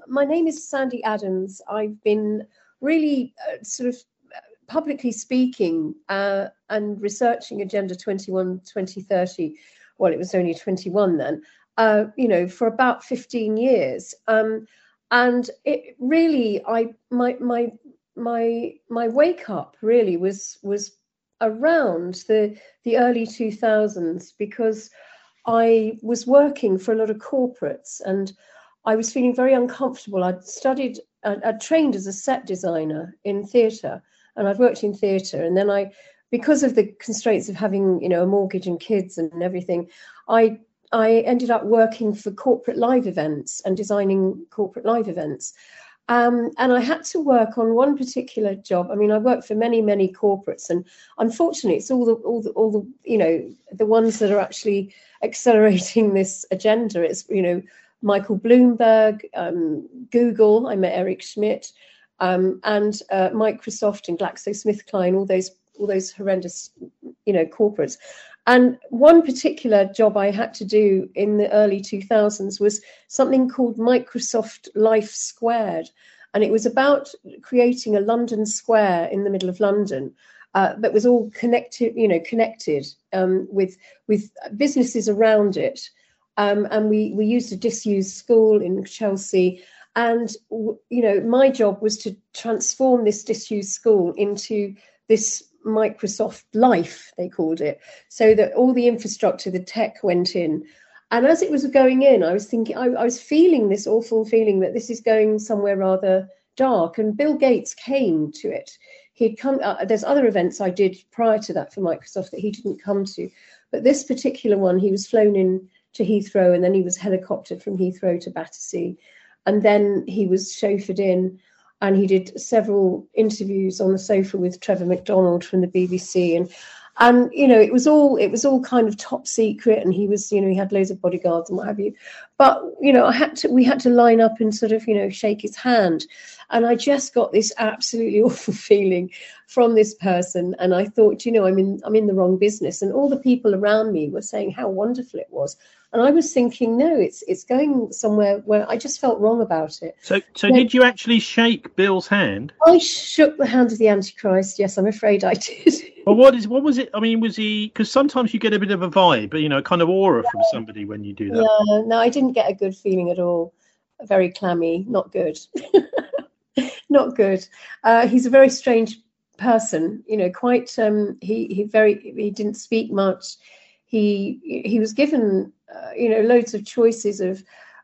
my name is Sandy Adams. I've been really sort of publicly speaking and researching Agenda 21 2030. Well, it was only 21 then, for about 15 years. And it really, my wake up really was around the early 2000s, because I was working for a lot of corporates and I was feeling very uncomfortable. I'd trained as a set designer in theatre, and I'd worked in theatre, and then because of the constraints of having, a mortgage and kids and everything, I ended up working for corporate live events and designing corporate live events. And I had to work on one particular job. I mean, I worked for many, many corporates, and unfortunately, it's all the the ones that are actually accelerating this agenda. It's Michael Bloomberg, Google. I met Eric Schmidt, and Microsoft and GlaxoSmithKline. All those horrendous, corporates. And one particular job I had to do in the early 2000s was something called Microsoft Life Squared. And it was about creating a London square in the middle of London that was all connected with businesses around it. And we used a disused school in Chelsea. And, my job was to transform this disused school into this Microsoft Life, they called it, so that all the infrastructure, the tech went in. And as it was going in, I was thinking, I was feeling this awful feeling that this is going somewhere rather dark. And Bill Gates came to it. He'd come, there's other events I did prior to that for Microsoft that he didn't come to. But this particular one, he was flown in to Heathrow, and then he was helicoptered from Heathrow to Battersea. And then he was chauffeured in, and he did several interviews on the sofa with Trevor McDonald from the BBC, and it was all kind of top secret, and he was he had loads of bodyguards and what have you. But we had to line up and sort of shake his hand, and I just got this absolutely awful feeling from this person, and I thought, I'm in the wrong business, and all the people around me were saying how wonderful it was. And I was thinking, no, it's going somewhere where I just felt wrong about it. So did you actually shake Bill's hand? I shook the hand of the Antichrist. Yes, I'm afraid I did. Well, what was it? I mean, was he? Because sometimes you get a bit of a vibe, kind of aura from somebody when you do that. Yeah, no, I didn't get a good feeling at all. Very clammy, not good. Not good. He's a very strange person. Quite. He didn't speak much. He was given loads of choices of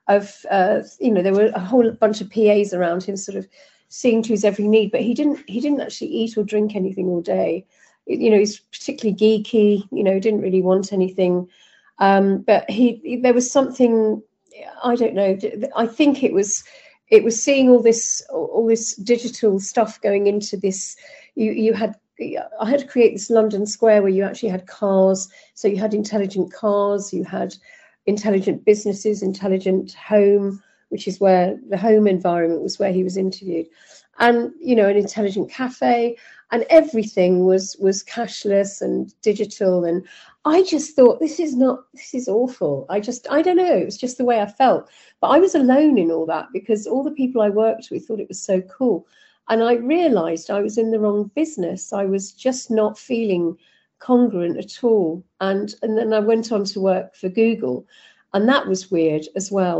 there were a whole bunch of PAs around him sort of seeing to his every need, but he didn't actually eat or drink anything all day. He's particularly geeky, didn't really want anything, but there was something, I don't know, I think it was seeing all this digital stuff going into this. I had to create this London square where you actually had cars. So you had intelligent cars, you had intelligent businesses, intelligent home, which is where the home environment was where he was interviewed. And, an intelligent cafe, and everything was cashless and digital. And I just thought, this is awful. I don't know. It was just the way I felt. But I was alone in all that because all the people I worked with thought it was so cool. And I realized I was in the wrong business. I was just not feeling congruent at all. And then I went on to work for Google, and that was weird as well.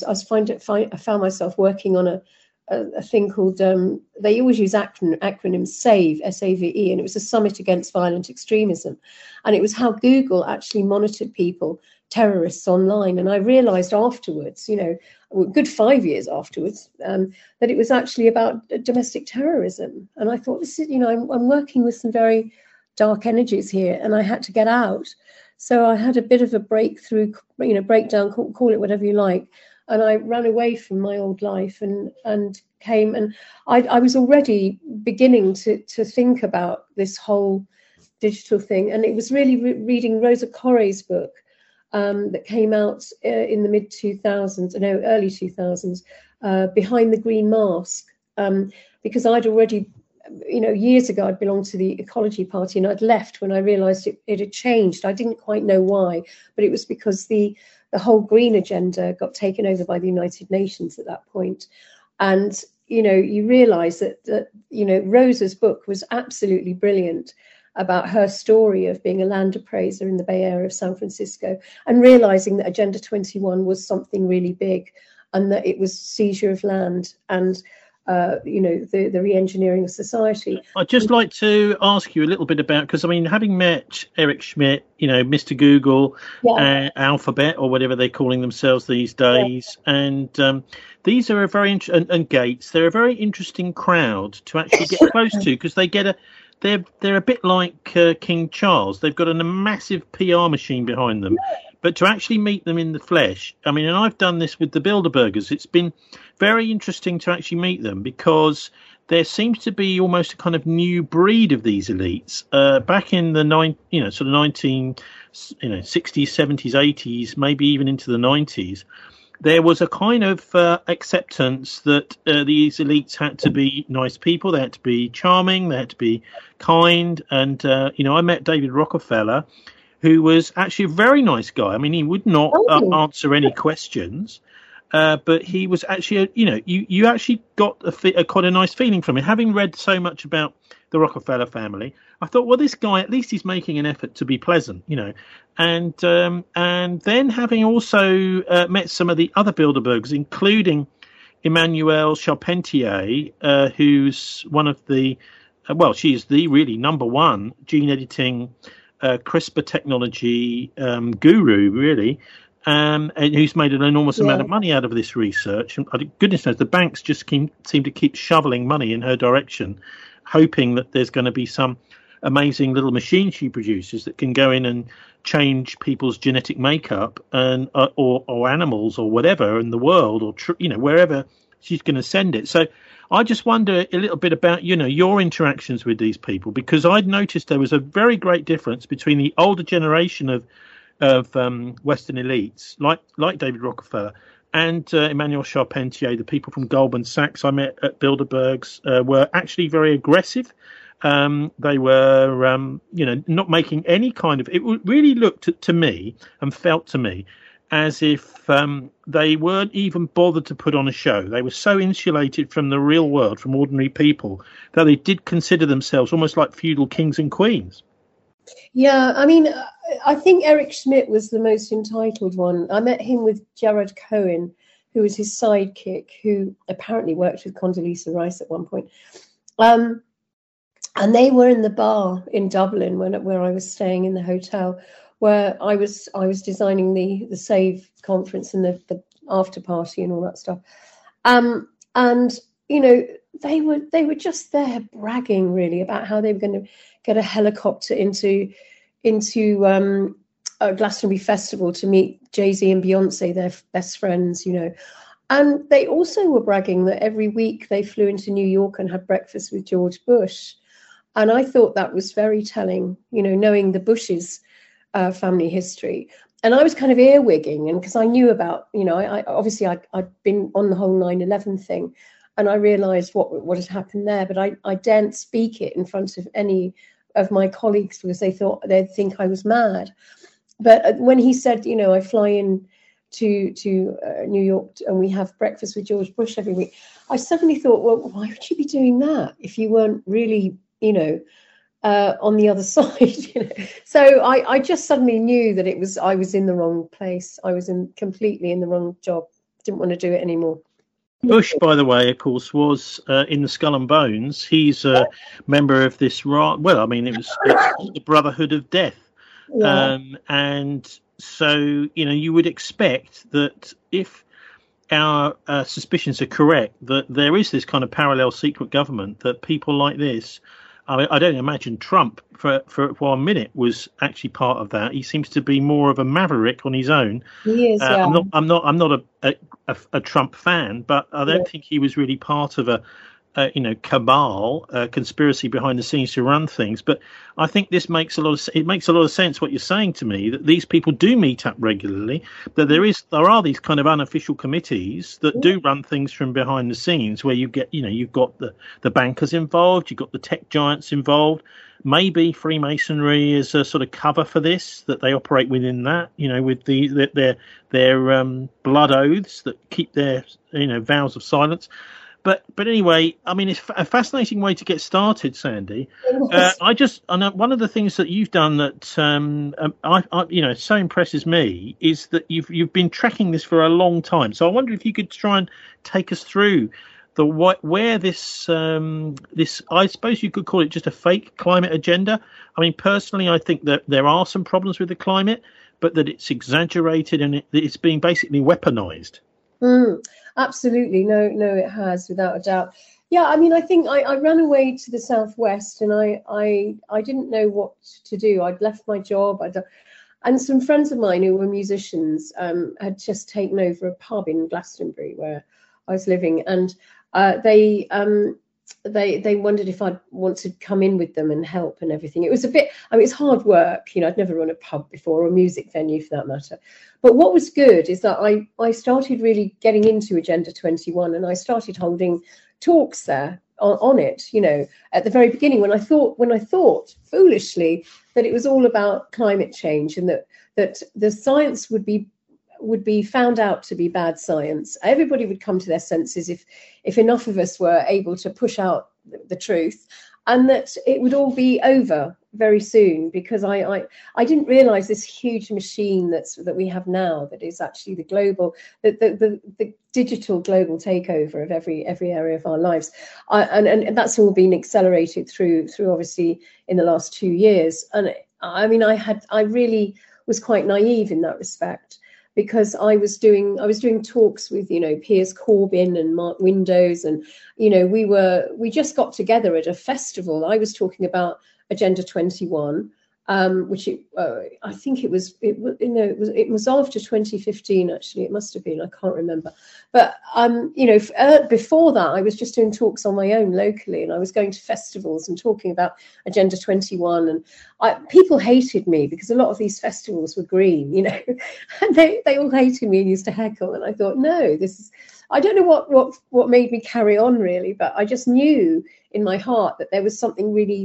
I found myself working on a thing called, they always use acronyms, SAVE, S-A-V-E, and it was a summit against violent extremism. And it was how Google actually monitored people, terrorists online. And I realized afterwards, a good 5 years afterwards, that it was actually about domestic terrorism. And I thought, this is, I'm working with some very dark energies here, and I had to get out. So I had a bit of a breakthrough, breakdown, call it whatever you like. And I ran away from my old life and came, and I was already beginning to think about this whole digital thing. And it was really reading Rosa Kore's book that came out in the early 2000s, Behind the Green Mask, because I'd already, years ago, I'd belonged to the Ecology Party, and I'd left when I realised it had changed. I didn't quite know why, but it was because the the whole green agenda got taken over by the United Nations at that point. And, you realize that Rosa's book was absolutely brilliant about her story of being a land appraiser in the Bay Area of San Francisco and realizing that Agenda 21 was something really big and that it was seizure of land and, the re-engineering of society. I'd just like to ask you a little bit about, because, having met Eric Schmidt, Mr. Google, Alphabet, or whatever they're calling themselves these days, and these are and Gates, they're a very interesting crowd to actually get close to, because they're a bit like King Charles. They've got a massive PR machine behind them. But to actually meet them in the flesh, and I've done this with the Bilderbergers. It's been very interesting to actually meet them, because there seems to be almost a kind of new breed of these elites. Back in the 1960s, 70s, 80s, maybe even into the 90s, there was a kind of acceptance that these elites had to be nice people, they had to be charming, they had to be kind. And, I met David Rockefeller, who was actually a very nice guy. He would not answer any questions, but he was actually, you actually got quite a nice feeling from it. Having read so much about the Rockefeller family, I thought, well, this guy, at least he's making an effort to be pleasant, And then having also met some of the other Bilderbergers, including Emmanuelle Charpentier, who's one of the, she's the really number one gene editing CRISPR technology guru, really, and who's made an enormous amount of money out of this research. And goodness knows, the banks just seem to keep shoveling money in her direction, hoping that there's going to be some amazing little machine she produces that can go in and change people's genetic makeup and or animals or whatever in the world, or wherever she's going to send it. So I just wonder a little bit about, your interactions with these people, because I'd noticed there was a very great difference between the older generation of Western elites, like David Rockefeller, and Emmanuelle Charpentier. The people from Goldman Sachs I met at Bilderberg's were actually very aggressive. They were, not making any kind of. It really looked to me and felt to me as if they weren't even bothered to put on a show. They were so insulated from the real world, from ordinary people, that they did consider themselves almost like feudal kings and queens. Yeah, I think Eric Schmidt was the most entitled one. I met him with Gerard Cohen, who was his sidekick, who apparently worked with Condoleezza Rice at one point. And they were in the bar in Dublin where I was staying in the hotel, where I was designing the SAVE conference and the after party and all that stuff. And they were just there bragging really about how they were going to get a helicopter into a Glastonbury Festival to meet Jay-Z and Beyonce, their best friends, And they also were bragging that every week they flew into New York and had breakfast with George Bush. And I thought that was very telling, knowing the Bushes' family history. And I was kind of earwigging, and because I knew about, I'd been on the whole 9/11 thing, and I realised what had happened there, but I daren't speak it in front of any of my colleagues because they'd think I was mad. But when he said, I fly in to New York and we have breakfast with George Bush every week, I suddenly thought, well, why would you be doing that if you weren't really, on the other side? So I just suddenly knew that I was in the wrong place. I was completely in the wrong job. Didn't want to do it anymore. Bush, by the way, of course, was in the Skull and Bones. He's a member of this. It's the Brotherhood of Death, and so you would expect that if our suspicions are correct, that there is this kind of parallel secret government, that people like this. I don't imagine Trump for 1 minute was actually part of that. He seems to be more of a maverick on his own. He is. Yeah. I'm not a Trump fan, but I don't think he was really part of cabal, conspiracy behind the scenes to run things. But I think this makes a lot of sense what you're saying to me, that these people do meet up regularly, that there are these kind of unofficial committees that do run things from behind the scenes, where you get, you've got the bankers involved, you've got the tech giants involved. Maybe Freemasonry is a sort of cover for this, that they operate within that, with their blood oaths that keep their vows of silence. But anyway, I mean, it's a fascinating way to get started, Sandy. I know one of the things that you've done that so impresses me is that you've been tracking this for a long time. So I wonder if you could try and take us through where this I suppose you could call it just a fake climate agenda. I mean, personally, I think that there are some problems with the climate, but that it's exaggerated and it's being basically weaponized. Absolutely. No, it has, without a doubt. Yeah, I mean, I think I ran away to the southwest, and I didn't know what to do. I'd left my job. And some friends of mine who were musicians had just taken over a pub in Glastonbury where I was living, and they wondered if I'd want to come in with them and help and everything. It was it's hard work. I'd never run a pub before, or a music venue for that matter. But what was good is that I started really getting into Agenda 21, and I started holding talks there on it, at the very beginning, when I thought foolishly that it was all about climate change, and that the science would be found out to be bad science. Everybody would come to their senses if enough of us were able to push out the truth, and that it would all be over very soon, because I didn't realize this huge machine that we have now, that is actually the global, the digital global takeover of every area of our lives, and that's all been accelerated through obviously in the last 2 years. And I mean, I really was quite naive in that respect, because I was doing talks with Piers Corbyn and Mark Windows, and we just got together at a festival. I was talking about Agenda 21, which I think it was after 2015, actually. It must have been, I can't remember. But before that, I was just doing talks on my own locally, and I was going to festivals and talking about Agenda 21, and people hated me because a lot of these festivals were green, and they all hated me and used to heckle. And I thought, no, I don't know what made me carry on, really, but I just knew in my heart that there was something really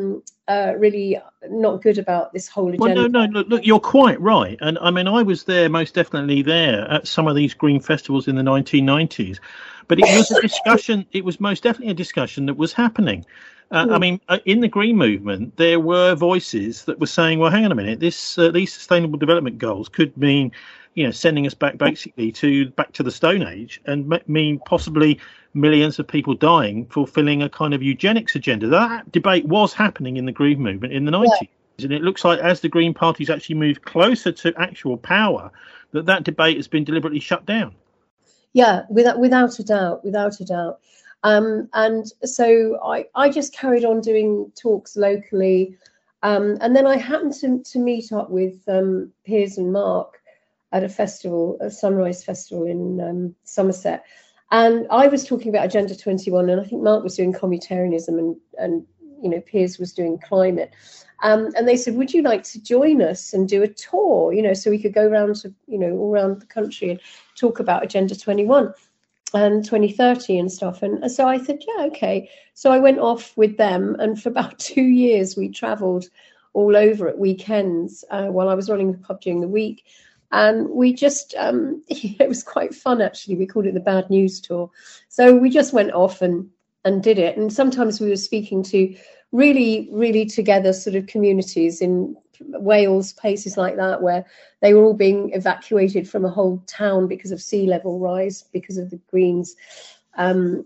really not good about this whole agenda. Well, no, look, you're quite right. And I mean, I was most definitely there at some of these green festivals in the 1990s. But it was a discussion, it was most definitely a discussion that was happening. I mean, in the green movement, there were voices that were saying, well, hang on a minute, these sustainable development goals could mean, sending us back basically to the Stone Age, and mean possibly millions of people dying, fulfilling a kind of eugenics agenda. That debate was happening in the green movement in the 90s. Yeah. And it looks like as the Green Party's actually moved closer to actual power, that debate has been deliberately shut down. Yeah, without a doubt. And so I just carried on doing talks locally. And then I happened to meet up with Piers and Mark at a festival, a Sunrise Festival in Somerset. And I was talking about Agenda 21, and I think Mark was doing communitarianism, and Piers was doing climate. And they said, would you like to join us and do a tour, so we could go around to, all around the country and talk about Agenda 21 and 2030 and stuff. And so I said, yeah, okay. So I went off with them, and for about 2 years, we travelled all over at weekends while I was running the pub during the week. And we just, it was quite fun, actually. We called it the Bad News Tour. So we just went off and did it. And sometimes we were speaking to really, really together sort of communities in Wales, places like that, where they were all being evacuated from a whole town because of sea level rise, because of the Greens, and,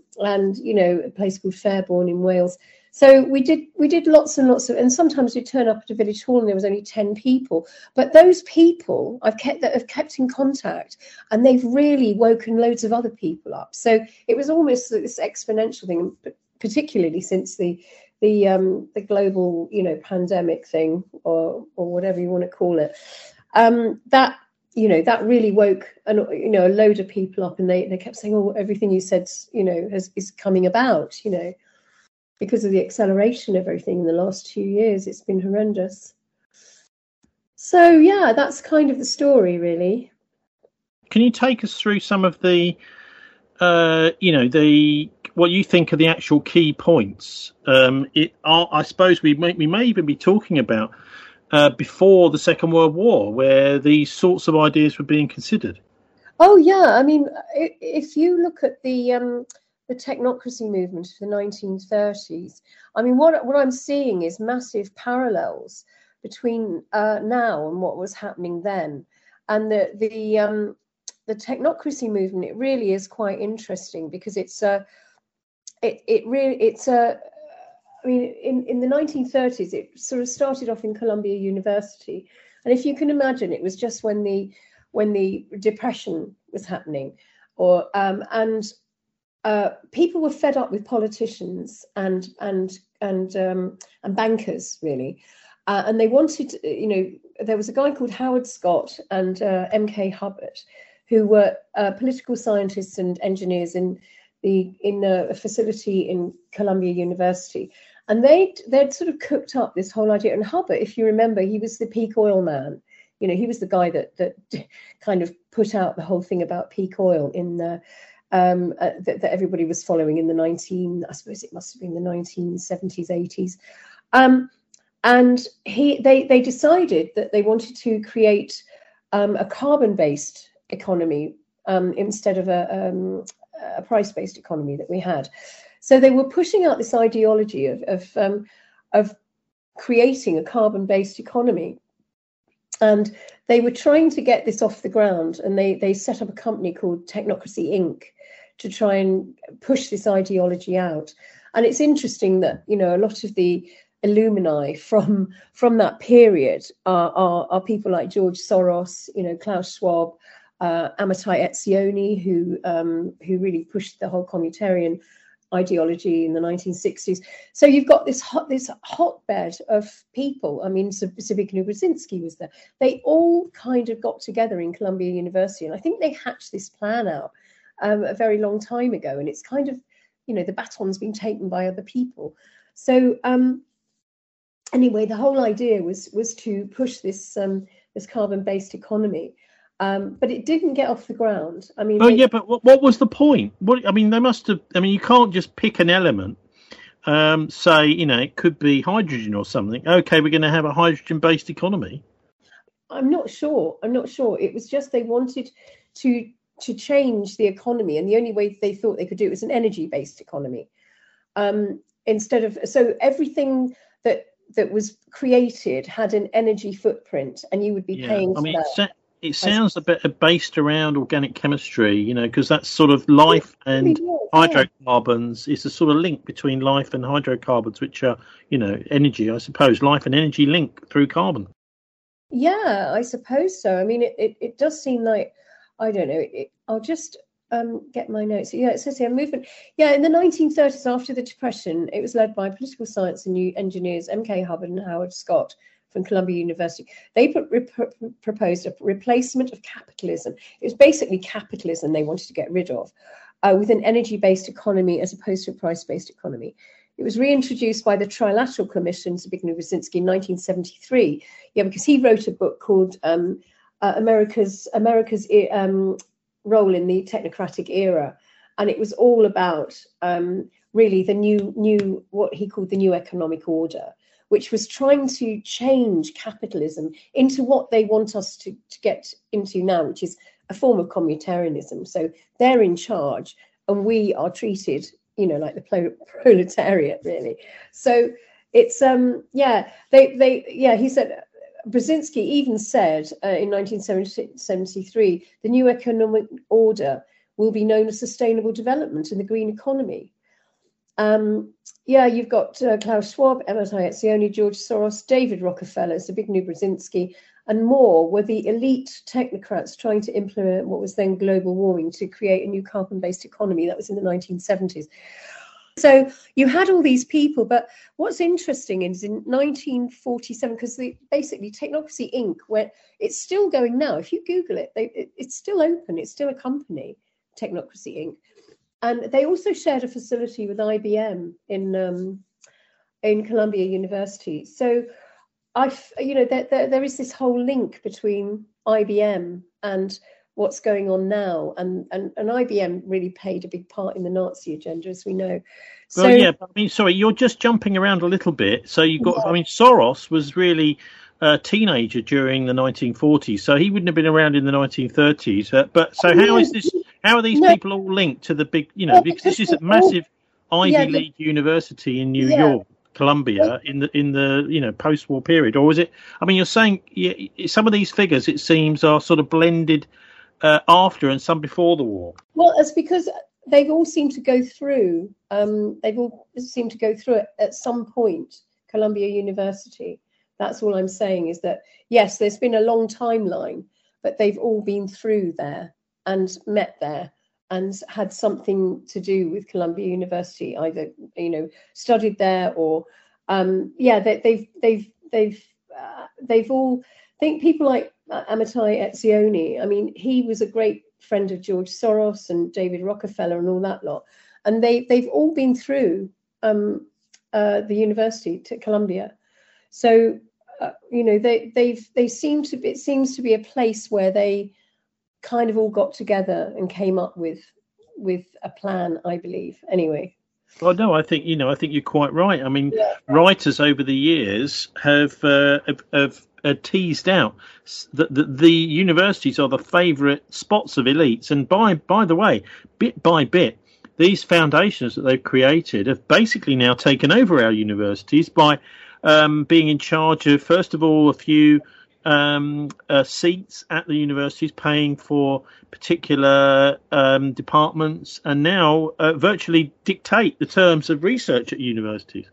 a place called Fairborn in Wales. So we did lots and lots of, and sometimes we'd turn up at a village hall and there was only 10 people. But those people have kept in contact, and they've really woken loads of other people up. So it was almost this exponential thing, particularly since the global, pandemic thing, or whatever you want to call it. That that really woke a load of people up, and they kept saying, oh, everything you said, is coming about, because of the acceleration of everything in the last 2 years. It's been horrendous. So, yeah, that's kind of the story, really. Can you take us through some of the, what you think are the actual key points? I suppose we may even be talking about before the Second World War, where these sorts of ideas were being considered. Oh, yeah. I mean, if you look at the technocracy movement of the 1930s, I mean, what I'm seeing is massive parallels between now and what was happening then. And the technocracy movement, it really is quite interesting, because I mean, in the 1930s, it sort of started off in Columbia University. And if you can imagine, it was just when the Depression was happening, and people were fed up with politicians and bankers, really. And they wanted, there was a guy called Howard Scott and M.K. Hubbard, who were political scientists and engineers in a facility in Columbia University. And they'd sort of cooked up this whole idea. And Hubbard, if you remember, he was the peak oil man. He was the guy that kind of put out the whole thing about peak oil in that everybody was following in I suppose it must have been the 1970s, 80s. And they decided that they wanted to create a carbon-based economy instead of a price-based economy that we had. So they were pushing out this ideology of creating a carbon-based economy, and they were trying to get this off the ground. And they set up a company called Technocracy Inc. to try and push this ideology out. And it's interesting that a lot of the alumni from that period are people like George Soros, Klaus Schwab, Amitai Etzioni, who really pushed the whole communitarian ideology in the 1960s. So you've got this hotbed of people. I mean, Zbigniew Brzezinski was there. They all kind of got together in Columbia University, and I think they hatched this plan out a very long time ago. And it's kind of, the baton's been taken by other people. So anyway, the whole idea was to push this carbon-based economy. But it didn't get off the ground. I mean, but what was the point? They must have. I mean, you can't just pick an element. Say, it could be hydrogen or something. Okay, we're going to have a hydrogen-based economy. I'm not sure. It was just they wanted to change the economy, and the only way they thought they could do it was an energy-based economy. So everything that was created had an energy footprint, and you would be paying for that. It sounds a bit based around organic chemistry, because that's sort of life and hydrocarbons. It's a sort of link between life and hydrocarbons, which are, energy, I suppose. Life and energy link through carbon. Yeah, I suppose so. I mean, it does seem like, I don't know. I'll just get my notes. Yeah, it says here, movement. Yeah, in the 1930s, after the Depression, it was led by political science and new engineers M.K. Hubbard and Howard Scott from Columbia University. They proposed a replacement of capitalism. It was basically capitalism they wanted to get rid of, with an energy-based economy as opposed to a price-based economy. It was reintroduced by the Trilateral Commission, Zbigniew Brzezinski, in 1973. Yeah, because he wrote a book called America's Role in the Technocratic Era, and it was all about really the new what he called the new economic order, which was trying to change capitalism into what they want us to get into now, which is a form of communitarianism. So they're in charge, and we are treated, like the proletariat, really. So it's he said. Brzezinski even said in 1973, the new economic order will be known as sustainable development in the green economy. You've got Klaus Schwab, Amitai Etzioni, George Soros, David Rockefeller, Zbigniew Brzezinski, and more were the elite technocrats trying to implement what was then global warming to create a new carbon-based economy. That was in the 1970s. So you had all these people, but what's interesting is in 1947, because basically Technocracy Inc., where it's still going now, if you Google it, it's still open, it's still a company, Technocracy Inc., and they also shared a facility with IBM in Columbia University. So there is this whole link between IBM and what's going on now, and IBM really played a big part in the Nazi agenda, as we know. So, well, yeah, I mean, sorry, you're just jumping around a little bit. So you've got, I mean, Soros was really a teenager during the 1940s, so he wouldn't have been around in the 1930s. But so how are these people all linked to the big, because this is a massive Ivy League university in New York, Columbia, in the post-war period? Or was it, I mean, you're saying some of these figures, it seems, are sort of blended after and some before the war? Well, it's because they've all seemed to go through. They've all seemed to go through it at some point. Columbia University. That's all I'm saying, is that yes, there's been a long timeline, but they've all been through there and met there and had something to do with Columbia University, either studied there or they've all. I think people like Amitai Etzioni, I mean, he was a great friend of George Soros and David Rockefeller and all that lot. And they've all been through the university to Columbia. So, it seems to be a place where they kind of all got together and came up with a plan, I believe, anyway. Well, no, I think you're quite right. I mean, writers over the years have teased out that the universities are the favourite spots of elites, and by the way, bit by bit, these foundations that they've created have basically now taken over our universities by being in charge of, first of all, a few seats at the universities, paying for particular departments, and now virtually dictate the terms of research at universities.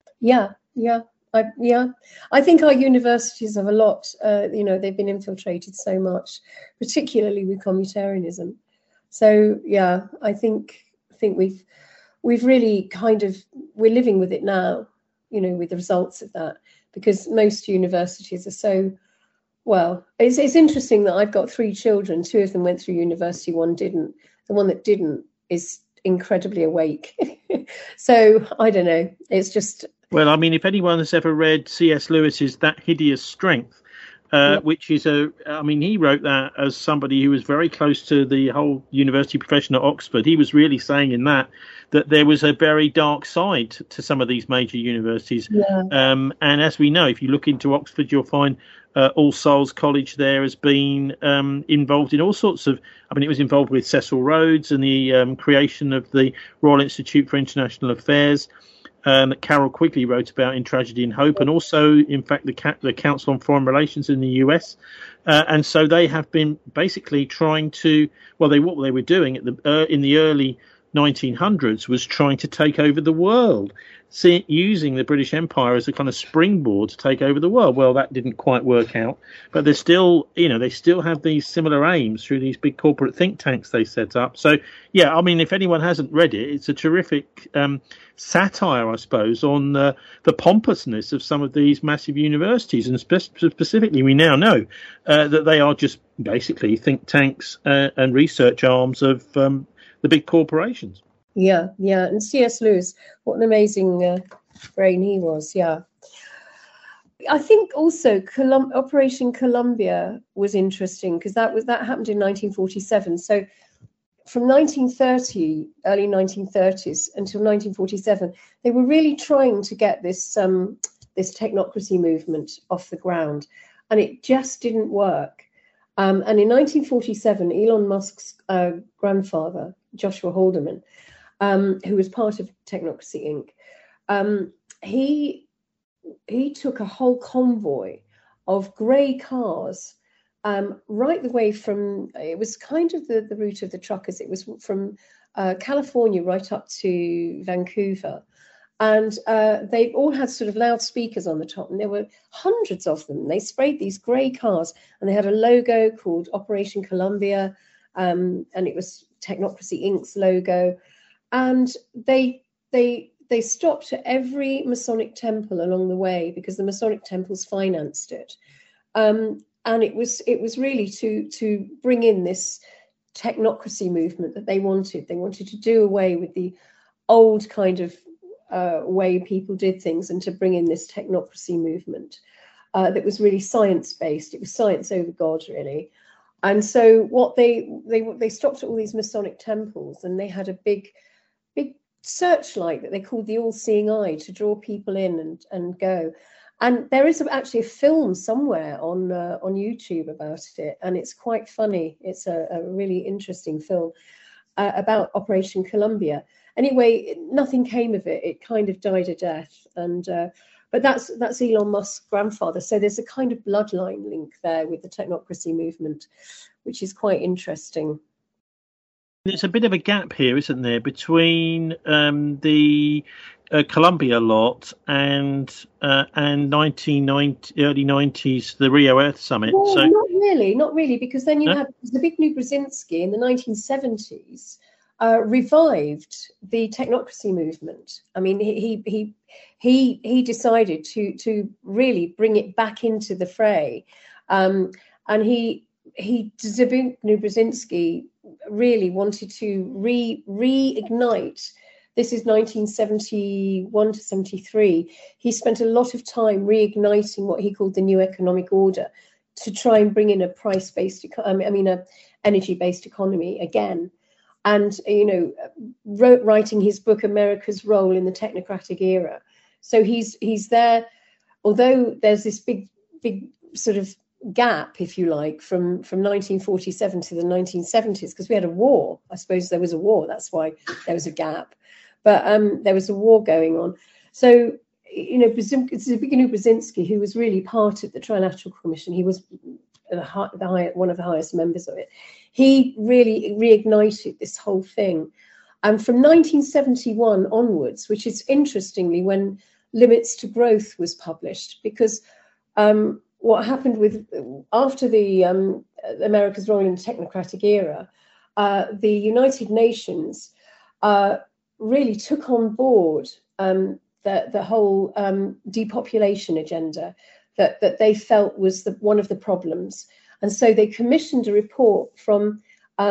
I think our universities have a lot. They've been infiltrated so much, particularly with communitarianism. So I think we've really we're living with it now. With the results of that, because most universities are so. Well, it's interesting that I've got 3 children. 2 of them went through university, 1 didn't. The one that didn't is incredibly awake. So I don't know. It's just. Well, I mean, if anyone has ever read C.S. Lewis's That Hideous Strength, which is he wrote that as somebody who was very close to the whole university profession at Oxford. He was really saying in that there was a very dark side to some of these major universities. Yeah. And as we know, if you look into Oxford, you'll find All Souls College there has been involved in all sorts of. I mean, it was involved with Cecil Rhodes and the creation of the Royal Institute for International Affairs. That Carol Quigley wrote about in Tragedy and Hope, and also, in fact, the Council on Foreign Relations in the US. And so they have been basically trying to, what they were doing in the early 1900s was trying to take over the world, using the British Empire as a kind of springboard to take over the world. Well, that didn't quite work out, but they still have these similar aims through these big corporate think tanks they set up. So, yeah, I mean, if anyone hasn't read it, it's a terrific satire, I suppose, on the pompousness of some of these massive universities. And specifically, we now know that they are just basically think tanks and research arms of the big corporations. Yeah. And C.S. Lewis, what an amazing brain he was. Yeah. I think also Operation Columbia was interesting because that happened in 1947. So from 1930, early 1930s until 1947, they were really trying to get this technocracy movement off the ground, and it just didn't work. And in 1947, Elon Musk's grandfather, Joshua Haldeman, who was part of Technocracy Inc., he took a whole convoy of grey cars right the way from, it was kind of the route of the truckers. It was from California right up to Vancouver. And they all had sort of loudspeakers on the top, and there were hundreds of them. They sprayed these grey cars, and they had a logo called Operation Columbia, and it was Technocracy Inc.'s logo. And they they stopped at every Masonic temple along the way because the Masonic temples financed it, and it was really to bring in this technocracy movement that they wanted. They wanted to do away with the old kind of way people did things and to bring in this technocracy movement that was really science-based. It was science over God, really. And so what they stopped at all these Masonic temples, and they had a big searchlight that they called the all-seeing eye to draw people in and go. And there is actually a film somewhere on YouTube about it, and it's quite funny. It's a really interesting film about Operation Columbia. Anyway, nothing came of it. It kind of died a death. And but that's Elon Musk's grandfather. So there's a kind of bloodline link there with the technocracy movement, which is quite interesting. There's a bit of a gap here, isn't there, between the Columbia lot and 1990, early 90s, the Rio Earth Summit. Well, so not really, because then you have Zbigniew Brzezinski in the 1970s revived the technocracy movement. I mean, he decided to really bring it back into the fray, and Zbigniew Brzezinski really wanted to reignite. This is 1971 to 73. He spent a lot of time reigniting what he called the new economic order to try and bring in a price-based, a energy-based economy again. And, writing his book, America's Role in the Technocratic Era. So he's there, although there's this big sort of gap, if you like, from 1947 to the 1970s, because we had a war. I suppose there was a war. That's why there was a gap. But there was a war going on. So, Zbigniew Brzezinski, who was really part of the Trilateral Commission, he was one of the highest members of it. He really reignited this whole thing. And from 1971 onwards, which is interestingly when Limits to Growth was published, because what happened after the America's Role in the Technocratic Era, the United Nations really took on board the whole depopulation agenda that they felt was one of the problems. And so they commissioned a report from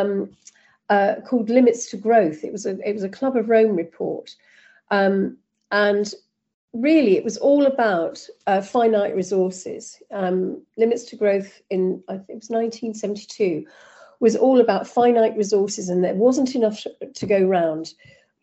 called Limits to Growth. It was a Club of Rome report. And really, it was all about finite resources. Limits to Growth I think it was 1972, was all about finite resources, and there wasn't enough to go round.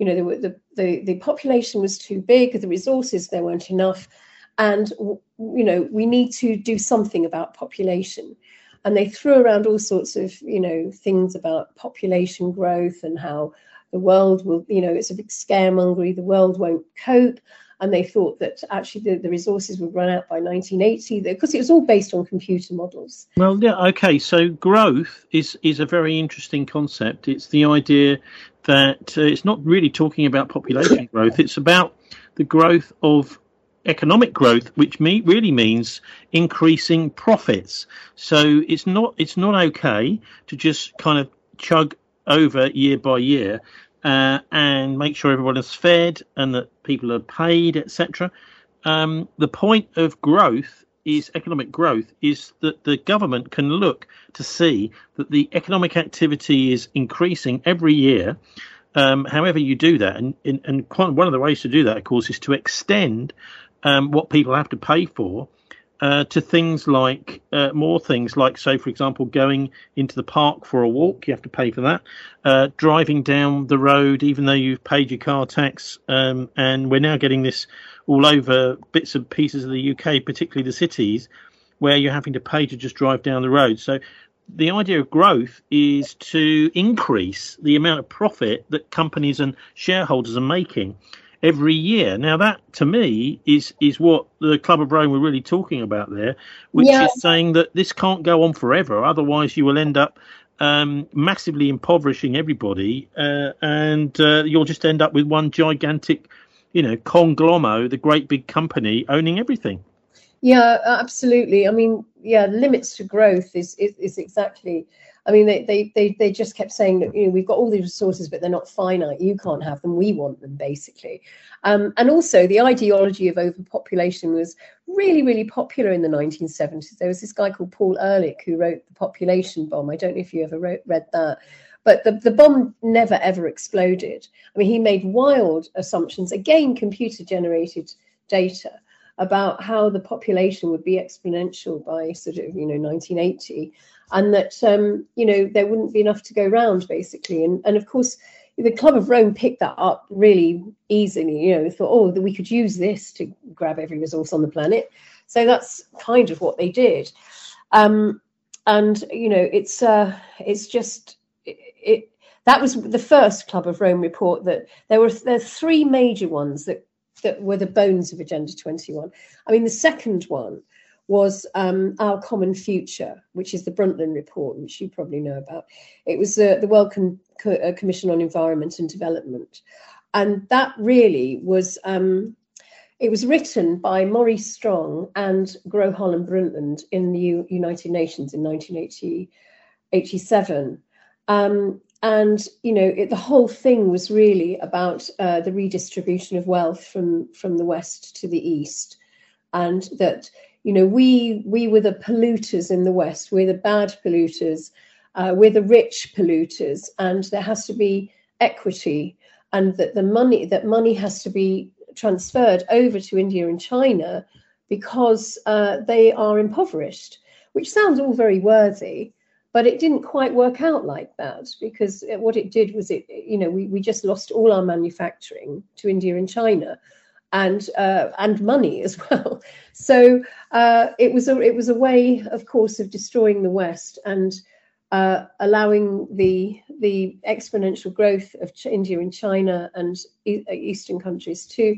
The population was too big, the resources, there weren't enough. And, we need to do something about population. And they threw around all sorts of, things about population growth and how the world will, it's a big scaremongery, the world won't cope. And they thought that actually the resources would run out by 1980, because it was all based on computer models. Well, yeah, okay. So growth is a very interesting concept. It's the idea that it's not really talking about population growth. It's about the growth of economic growth, which really means increasing profits. So it's not okay to just kind of chug over year by year and make sure everyone is fed and that people are paid, etc. The point of growth economic growth is that the government can look to see that the economic activity is increasing every year. However you do that, and one of the ways to do that, of course, is to extend what people have to pay for to things like more things like, say, for example, going into the park for a walk, you have to pay for that. Driving down the road, even though you've paid your car tax, and we're now getting this all over bits and pieces of the UK, particularly the cities, where you're having to pay to just drive down the road. So the idea of growth is to increase the amount of profit that companies and shareholders are making every year. Now, that to me is what the Club of Rome were really talking about there, which is saying that this can't go on forever. Otherwise, you will end up massively impoverishing everybody, and you'll just end up with one gigantic, conglomerate, the great big company owning everything. Yeah, absolutely. I mean, limits to growth is exactly. I mean, they just kept saying that, we've got all these resources, but they're not finite. You can't have them. We want them, basically. And also the ideology of overpopulation was really, really popular in the 1970s. There was this guy called Paul Ehrlich who wrote The Population Bomb. I don't know if you ever read that. But the bomb never, ever exploded. I mean, he made wild assumptions, again, computer-generated data, about how the population would be exponential by sort of, 1980, and that, there wouldn't be enough to go round, basically. And of course, the Club of Rome picked that up really easily, thought, we could use this to grab every resource on the planet. So that's kind of what they did. It's just... that was the first Club of Rome report. That there are three major ones that were the bones of Agenda 21. I mean, the second one was Our Common Future, which is the Brundtland report, which you probably know about. It was the World Commission on Environment and Development, and that really was. It was written by Maurice Strong and Gro Harlem Brundtland in the United Nations in 1987. And the whole thing was really about the redistribution of wealth from the West to the East, and that we were the polluters in the West. We're the bad polluters. We're the rich polluters, and there has to be equity, and that money has to be transferred over to India and China because they are impoverished, which sounds all very worthy. But it didn't quite work out like that, because what it did was we just lost all our manufacturing to India and China, and money as well. So it was a way, of course, of destroying the West and allowing the exponential growth of India and China and Eastern countries to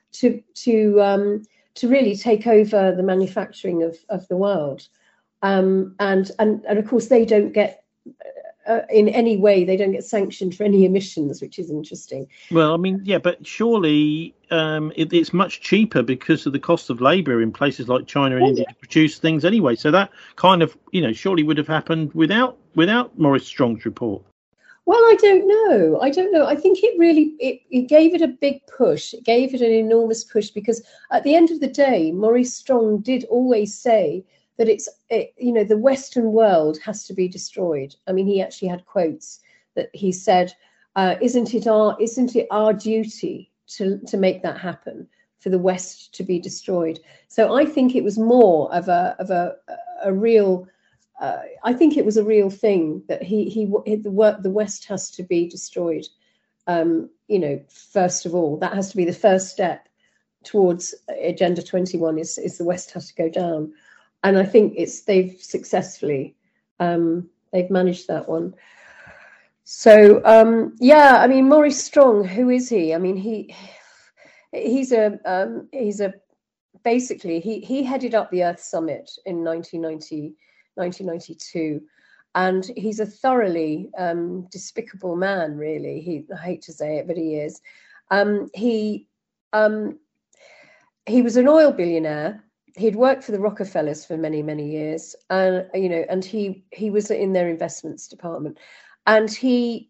really take over the manufacturing of the world. And of course, they don't get in any way, they don't get sanctioned for any emissions, which is interesting. Well, I mean, yeah, but surely it's much cheaper because of the cost of labour in places like China and India to produce things anyway. So that kind of, surely would have happened without Maurice Strong's report. Well, I don't know. I think it really, it gave it a big push. It gave it an enormous push because at the end of the day, Maurice Strong did always say that the Western world has to be destroyed. I mean, he actually had quotes that he said, "Isn't it our duty to make that happen, for the West to be destroyed?" So I think it was more of a real. I think it was a real thing that the West has to be destroyed. First of all, that has to be the first step towards Agenda 21. Is the West has to go down. And I think they've successfully they've managed that one. So I mean, Maurice Strong, who is he? I mean, he headed up the Earth Summit in 1992, and he's a thoroughly despicable man, really. I hate to say it, but he is. He was an oil billionaire. He'd worked for the Rockefellers for many, many years, and he was in their investments department, and he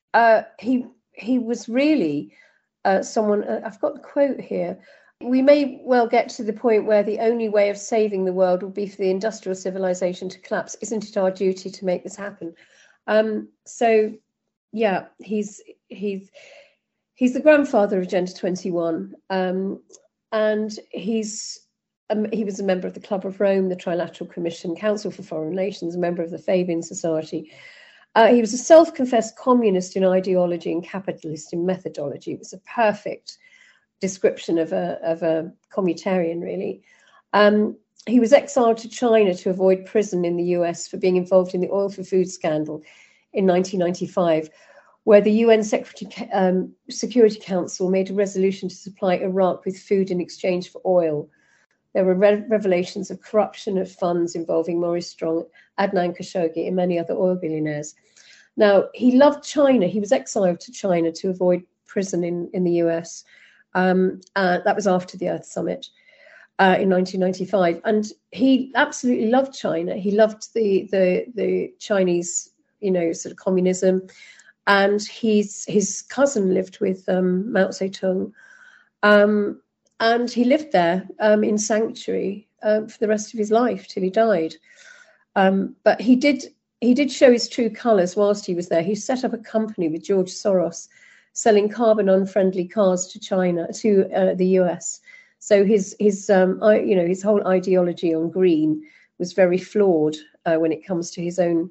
was really someone. I've got the quote here. We may well get to the point where the only way of saving the world will be for the industrial civilization to collapse. Isn't it our duty to make this happen? So, yeah, he's the grandfather of Agenda 21, and he was a member of the Club of Rome, the Trilateral Commission, Council for Foreign Relations, a member of the Fabian Society. He was a self-confessed communist in ideology and capitalist in methodology. It was a perfect description of a communitarian, really. He was exiled to China to avoid prison in the US for being involved in the Oil for Food scandal in 1995, where the UN Security Council made a resolution to supply Iraq with food in exchange for oil. There were revelations of corruption of funds involving Maurice Strong, Adnan Khashoggi, and many other oil billionaires. Now, he loved China. He was exiled to China to avoid prison in the US. That was after the Earth Summit in 1995. And he absolutely loved China. He loved the Chinese, sort of communism. And his cousin lived with Mao Zedong, and he lived there in sanctuary for the rest of his life till he died. But he did show his true colours whilst he was there. He set up a company with George Soros, selling carbon unfriendly cars to China, to the US. So his whole ideology on green was very flawed when it comes to his own,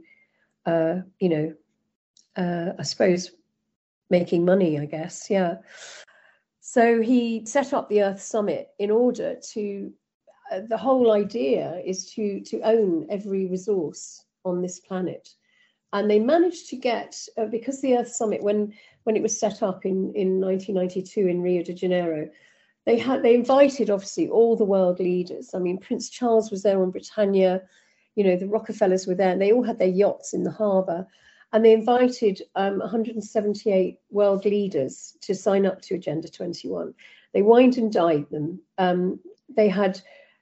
I suppose, making money, I guess. Yeah. So he set up the Earth Summit in order to, the whole idea is to own every resource on this planet. And they managed to get, because the Earth Summit, when it was set up in 1992 in Rio de Janeiro, they invited obviously all the world leaders. I mean, Prince Charles was there on Britannia, the Rockefellers were there, and they all had their yachts in the harbour. And they invited 178 world leaders to sign up to Agenda 21. They wined and dined them. They had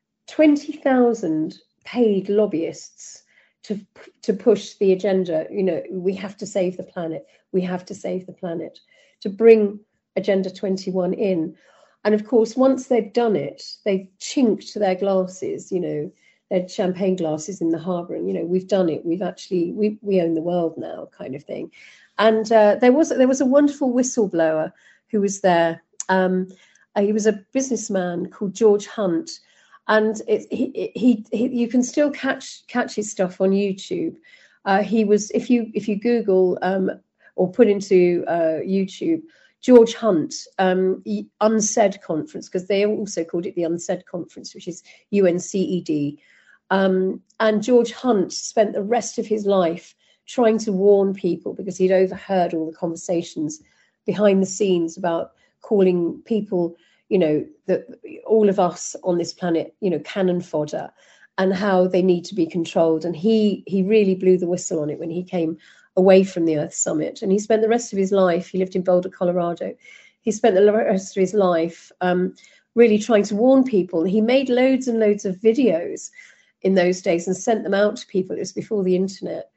20,000 paid lobbyists to push the agenda. We have to save the planet. We have to save the planet, to bring Agenda 21 in. And of course, once they've done it, they've chinked their glasses, their champagne glasses in the harbour, and we've done it. We've actually we own the world now, kind of thing. And there was a wonderful whistleblower who was there. He was a businessman called George Hunt, and he you can still catch his stuff on YouTube. He was, if you Google or put into YouTube George Hunt Unsaid Conference, because they also called it the Unsaid Conference, which is UNCED. And George Hunt spent the rest of his life trying to warn people, because he'd overheard all the conversations behind the scenes about calling people, that all of us on this planet, cannon fodder, and how they need to be controlled. And he really blew the whistle on it when he came away from the Earth Summit. And he spent the rest of his life, he lived in Boulder, Colorado. He spent the rest of his life really trying to warn people. He made loads and loads of videos in those days and sent them out to people. It was before the internet,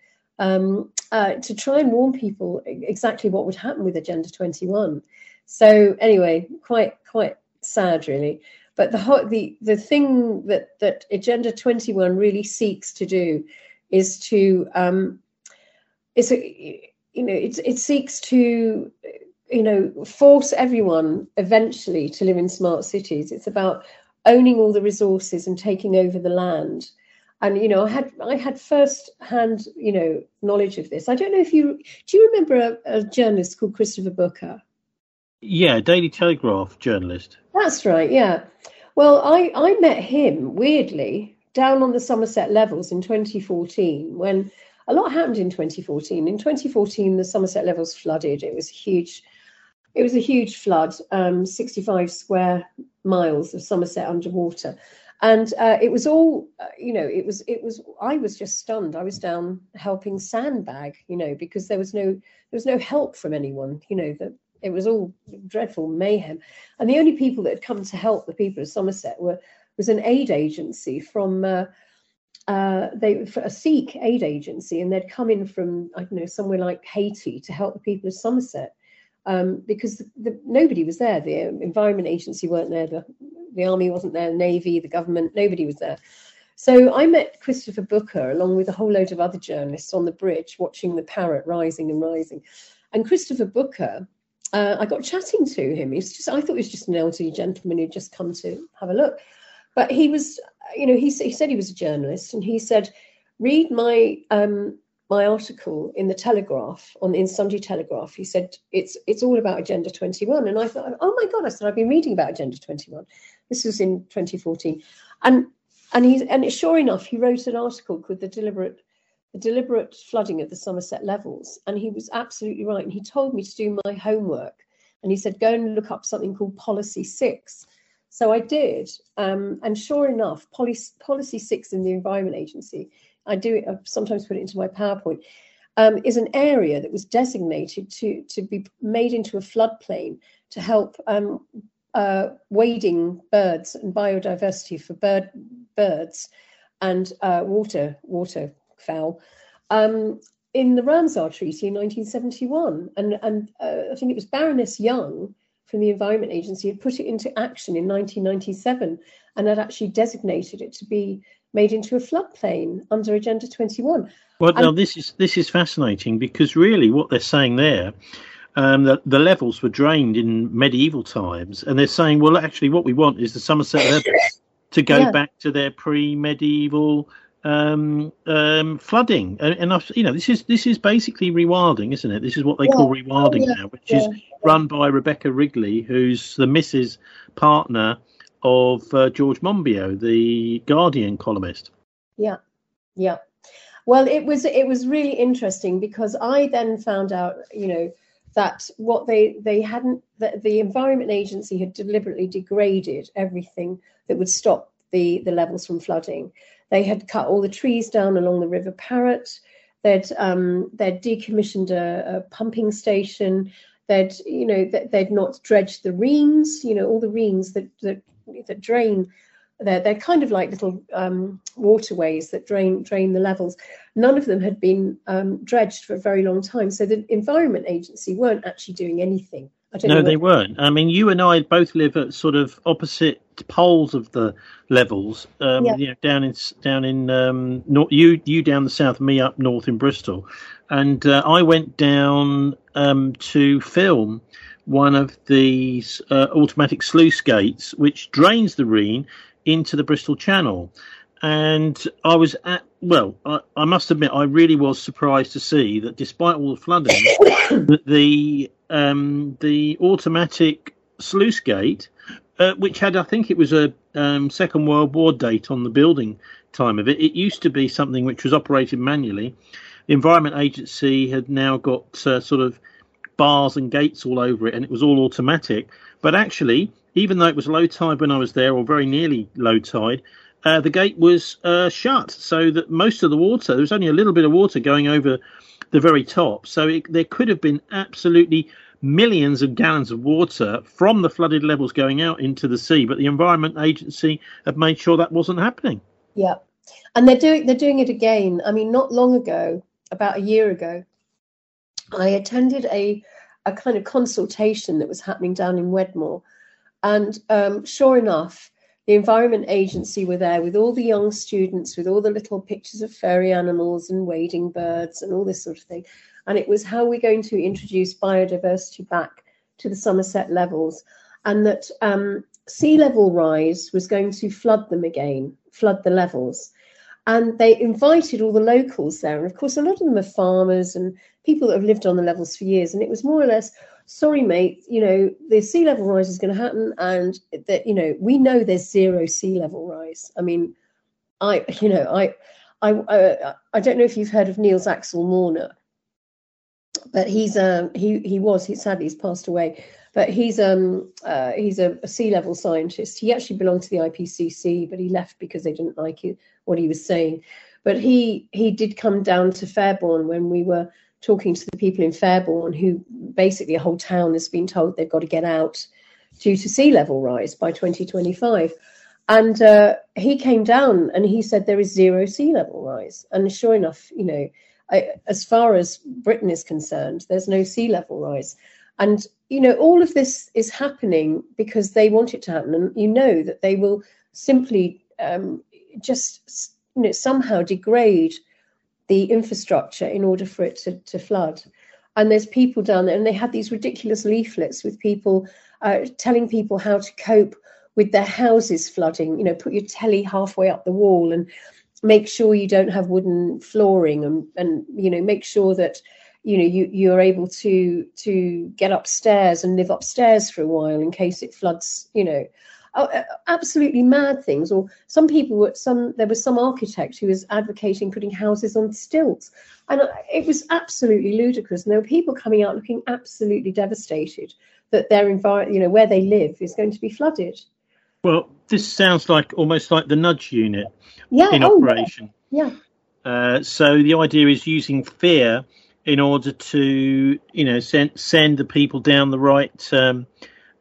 to try and warn people exactly what would happen with Agenda 21. So anyway, quite sad, really. But the thing that Agenda 21 really seeks to do is to it seeks to force everyone eventually to live in smart cities. It's about owning all the resources and taking over the land. And I had first-hand knowledge of this. I don't know if do you remember a journalist called Christopher Booker? Yeah, Daily Telegraph journalist. That's right. Yeah. Well, I met him weirdly down on the Somerset Levels in 2014, when a lot happened in 2014. In 2014, the Somerset Levels flooded. It was a huge flood, 65 square miles of Somerset underwater. And it was all, I was just stunned. I was down helping sandbag, because there was no help from anyone, that it was all dreadful mayhem. And the only people that had come to help the people of Somerset was an aid agency from, a Sikh aid agency, and they'd come in from, I don't know, somewhere like Haiti to help the people of Somerset. Because nobody was there. The Environment Agency weren't there, the Army wasn't there, the Navy, the government, nobody was there. So I met Christopher Booker along with a whole load of other journalists on the bridge watching the Parrot rising and rising. And Christopher Booker, I got chatting to him. I thought he was just an elderly gentleman who'd just come to have a look. But he was, he said he was a journalist, and he said, read my article in the Telegraph, in Sunday Telegraph. He said it's all about Agenda 21, and I thought, oh my God! I said, I've been reading about Agenda 21. This was in 2014, and sure enough, he wrote an article called the deliberate flooding of the Somerset Levels, and he was absolutely right. And he told me to do my homework, and he said, go and look up something called Policy 6. So I did, and sure enough, Policy 6 in the Environment Agency, I sometimes put it into my PowerPoint, is an area that was designated to be made into a floodplain to help wading birds and biodiversity for birds and waterfowl. in the Ramsar Treaty in 1971, and I think it was Baroness Young from the Environment Agency had put it into action in 1997 and had actually designated it to be made into a floodplain under Agenda 21. Well, now this is fascinating, because really what they're saying there, the levels were drained in medieval times, and they're saying, well, actually what we want is the Somerset levels to go back to their pre-medieval flooding, and this is basically rewilding, isn't it? This is what they call rewilding now, which is run by Rebecca Wrigley, who's the Mrs. partner of George Monbiot, the Guardian columnist. Yeah. Well, it was really interesting, because I then found out, that what they hadn't, that the Environment Agency had deliberately degraded everything that would stop the levels from flooding. They had cut all the trees down along the River Parrett. They'd decommissioned a pumping station. They'd not dredged the reams. All the reams that drain. They're kind of like little waterways that drain the levels. None of them had been dredged for a very long time. So the Environment Agency weren't actually doing anything. No, they weren't. I mean, you and I both live at sort of opposite poles of the levels. Down in you down the south, me up north in Bristol, and I went down to film one of these automatic sluice gates, which drains the Rhine into the Bristol Channel. And I was I must admit, I really was surprised to see that despite all the flooding, that the automatic sluice gate, which had, I think it was a Second World War date on the building time of it. It used to be something which was operated manually. The Environment Agency had now got sort of bars and gates all over it, and it was all automatic. But actually, even though it was low tide when I was there, or very nearly low tide, the gate was shut, so that most of the water, there was only a little bit of water going over the very top. So there could have been absolutely millions of gallons of water from the flooded levels going out into the sea. But the Environment Agency have made sure that wasn't happening. Yeah. And they're doing it again. I mean, not long ago, about a year ago, I attended a kind of consultation that was happening down in Wedmore. And sure enough, the Environment Agency were there with all the young students, with all the little pictures of furry animals and wading birds and all this sort of thing. And it was how we're going to introduce biodiversity back to the Somerset levels, and that sea level rise was going to flood them again, flood the levels. And they invited all the locals there. And of course, a lot of them are farmers and people that have lived on the levels for years. And it was more or less, sorry, mate, the sea level rise is going to happen. And that, we know there's zero sea level rise. I mean, I don't know if you've heard of Niels Axel Morner, but sadly he's passed away, but he's a sea level scientist. He actually belonged to the IPCC, but he left because they didn't like what he was saying. But he did come down to Fairbourne when we were talking to the people in Fairbourne, who basically a whole town has been told they've got to get out due to sea level rise by 2025. And he came down and he said there is zero sea level rise. And sure enough, as far as Britain is concerned, there's no sea level rise. And, all of this is happening because they want it to happen. And that they will simply just somehow degrade the infrastructure in order for it to flood. And there's people down there, and they had these ridiculous leaflets with people telling people how to cope with their houses flooding. Put your telly halfway up the wall and make sure you don't have wooden flooring, and make sure that you're able to get upstairs and live upstairs for a while in case it floods. Absolutely mad things. Or there was some architect who was advocating putting houses on stilts, and it was absolutely ludicrous. And there were people coming out looking absolutely devastated that their environment, where they live, is going to be flooded. Well, this sounds almost like the nudge unit in operation. Yeah. So the idea is using fear in order to, send the people down the right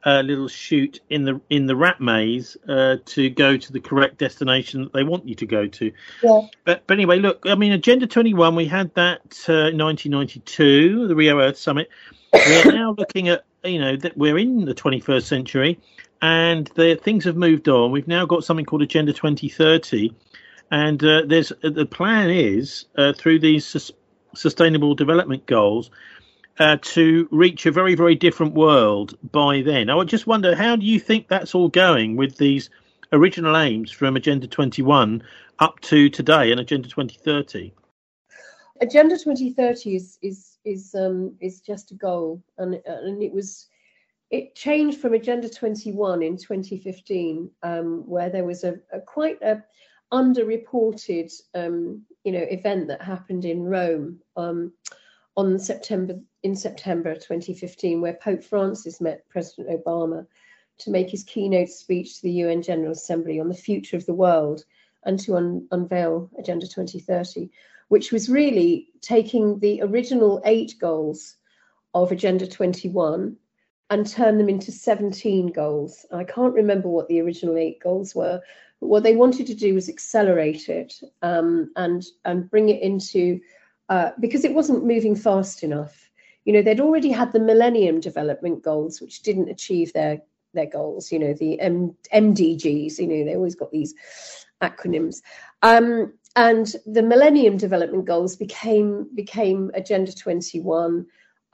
little chute in the rat maze to go to the correct destination that they want you to go to. Yeah. But anyway, look, I mean, Agenda 21, we had that 1992, the Rio Earth Summit. We're now looking at, that we're in the 21st century, and things have moved on. We've now got something called Agenda 2030, and the plan is through these Sustainable Development Goals to reach a very, very different world by then. I just wonder, how do you think that's all going with these original aims from Agenda 21 up to today and Agenda 2030? Agenda 2030 is just a goal, and it changed from Agenda 21 in 2015, where there was a quite underreported event that happened in Rome in September 2015, where Pope Francis met President Obama to make his keynote speech to the UN General Assembly on the future of the world and to unveil Agenda 2030, which was really taking the original 8 goals of Agenda 21 and turn them into 17 goals. I can't remember what the original 8 goals were, but what they wanted to do was accelerate it and bring it into, because it wasn't moving fast enough. They'd already had the Millennium Development Goals, which didn't achieve their goals, the MDGs, they always got these acronyms. And the Millennium Development Goals became Agenda 21,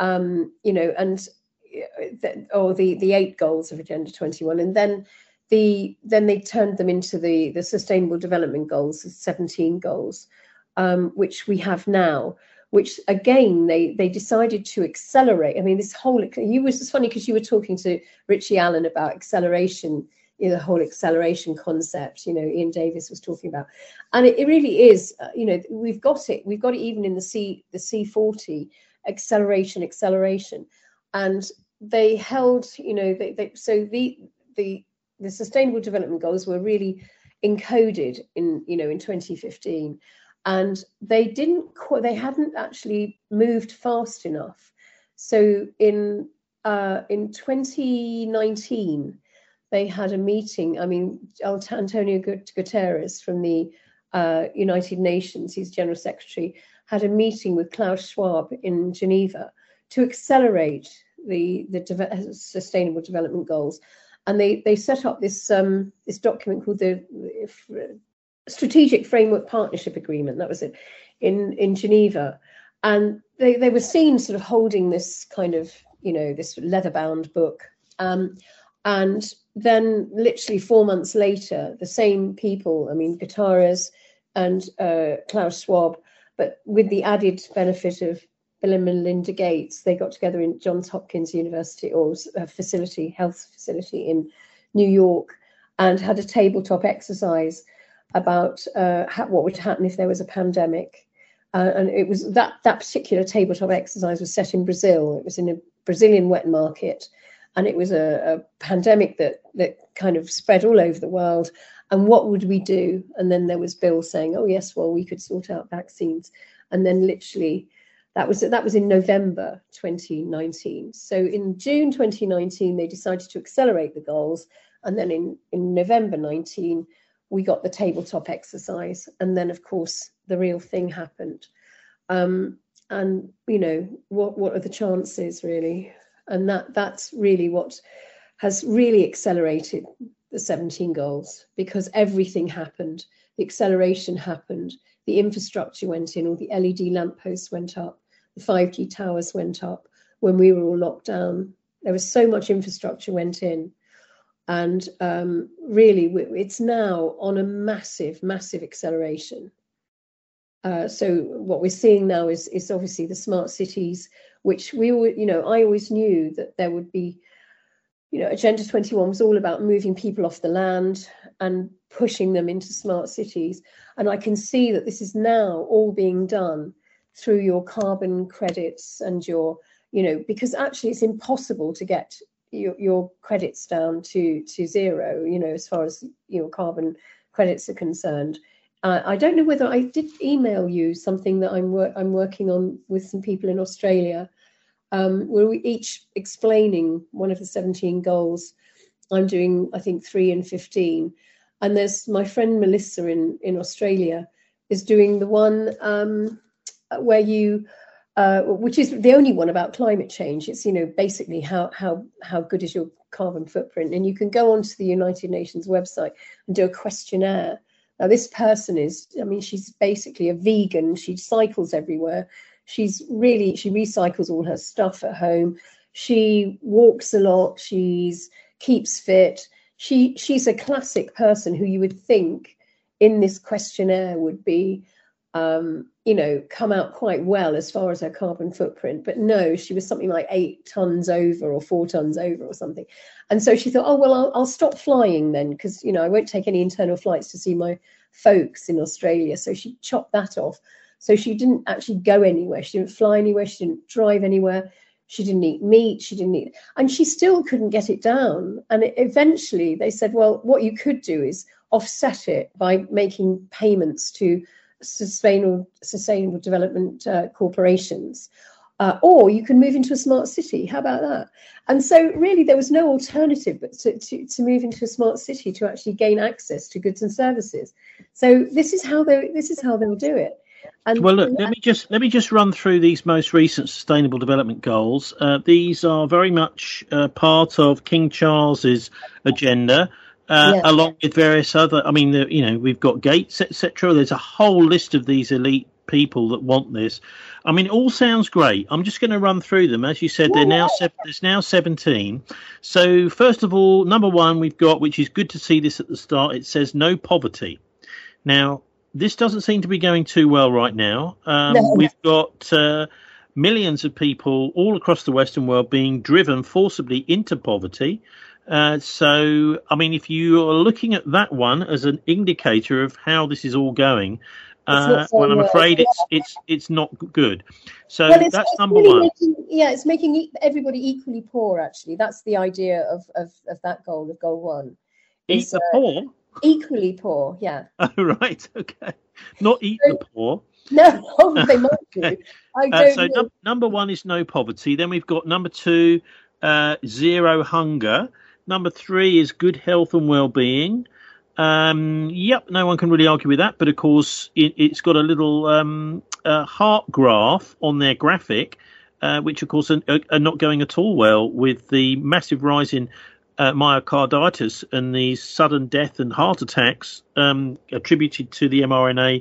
the 8 goals of Agenda 21, and then they turned them into the Sustainable Development Goals, the 17 goals, which we have now. Which again they decided to accelerate. I mean, it's funny because you were talking to Richie Allen about acceleration. The whole acceleration concept, Ian Davis was talking about, and it really is. We've got it even in the C40 acceleration, and they held. So the Sustainable Development Goals were really encoded in 2015, and they hadn't actually moved fast enough. So in 2019. They had a meeting. I mean, Antonio Guterres from the United Nations, his General Secretary, had a meeting with Klaus Schwab in Geneva to accelerate the Sustainable Development Goals. And they set up this document called the Strategic Framework Partnership Agreement. That was it, in Geneva. And they were seen sort of holding this kind of, this leather-bound book. And then literally 4 months later, the same people, I mean, Guterres and Klaus Schwab, but with the added benefit of Bill and Melinda Gates, they got together in Johns Hopkins University or health facility in New York, and had a tabletop exercise about what would happen if there was a pandemic. And it was that particular tabletop exercise was set in Brazil. It was in a Brazilian wet market. And it was a pandemic that kind of spread all over the world. And what would we do? And then there was Bill saying, oh, yes, well, we could sort out vaccines. And then literally that was in November 2019. So in June 2019, they decided to accelerate the goals. And then in November 19, we got the tabletop exercise. And then, of course, the real thing happened. And, what are the chances, really? And that's really what has really accelerated the 17 goals, because everything happened. The acceleration happened. The infrastructure went in. All the LED lampposts went up. The 5G towers went up when we were all locked down. There was so much infrastructure went in. And really, it's now on a massive, massive acceleration. So what we're seeing now is obviously the smart cities, which I always knew that there would be, Agenda 21 was all about moving people off the land and pushing them into smart cities. And I can see that this is now all being done through your carbon credits and because actually it's impossible to get your credits down to zero, as far as your carbon credits are concerned. I don't know whether I did email you something that I'm working on with some people in Australia, we're each explaining one of the 17 goals. I'm doing, I think, 3 and 15. And there's my friend Melissa in Australia is doing the one where you, which is the only one about climate change. It's, basically how good is your carbon footprint? And you can go onto the United Nations website and do a questionnaire. Now, this person she's basically a vegan. She cycles everywhere. She recycles all her stuff at home. She walks a lot. Keeps fit. She's a classic person who you would think in this questionnaire would be, come out quite well as far as her carbon footprint. But no, she was something like 8 tons over or 4 tons over or something. And so she thought, oh, well, I'll stop flying then because, I won't take any internal flights to see my folks in Australia. So she chopped that off. So she didn't actually go anywhere. She didn't fly anywhere. She didn't drive anywhere. She didn't eat meat. And she still couldn't get it down. And eventually they said, well, what you could do is offset it by making payments to sustainable development corporations. Or you can move into a smart city. How about that? And so really there was no alternative but to move into a smart city to actually gain access to goods and services. So this is how they'll do it. And well, look, let me just run through these most recent Sustainable Development Goals. These are very much part of King Charles's agenda, along with various other. I mean, we've got Gates, etc. There's a whole list of these elite people that want this. I mean, it all sounds great. I'm just going to run through them. As you said, there's now 17. So first of all, number 1 we've got, which is good to see this at the start. It says no poverty. Now, this doesn't seem to be going too well right now. No. We've got millions of people all across the Western world being driven forcibly into poverty. So, I mean, if you are looking at that one as an indicator of how this is all going, well, I'm afraid it's not good. So that's number really 1. It's making everybody equally poor. Actually, that's the idea of that goal, of goal 1. Eat the poor. Equally poor, yeah. Oh, right, okay. Not eat the poor. No, they might do. So number 1 is no poverty. Then we've got number 2, zero hunger. Number 3 is good health and well-being. Yep, no one can really argue with that. But of course, it's got a little heart graph on their graphic, which of course are not going at all well with the massive rise in myocarditis and these sudden death and heart attacks attributed to the mRNA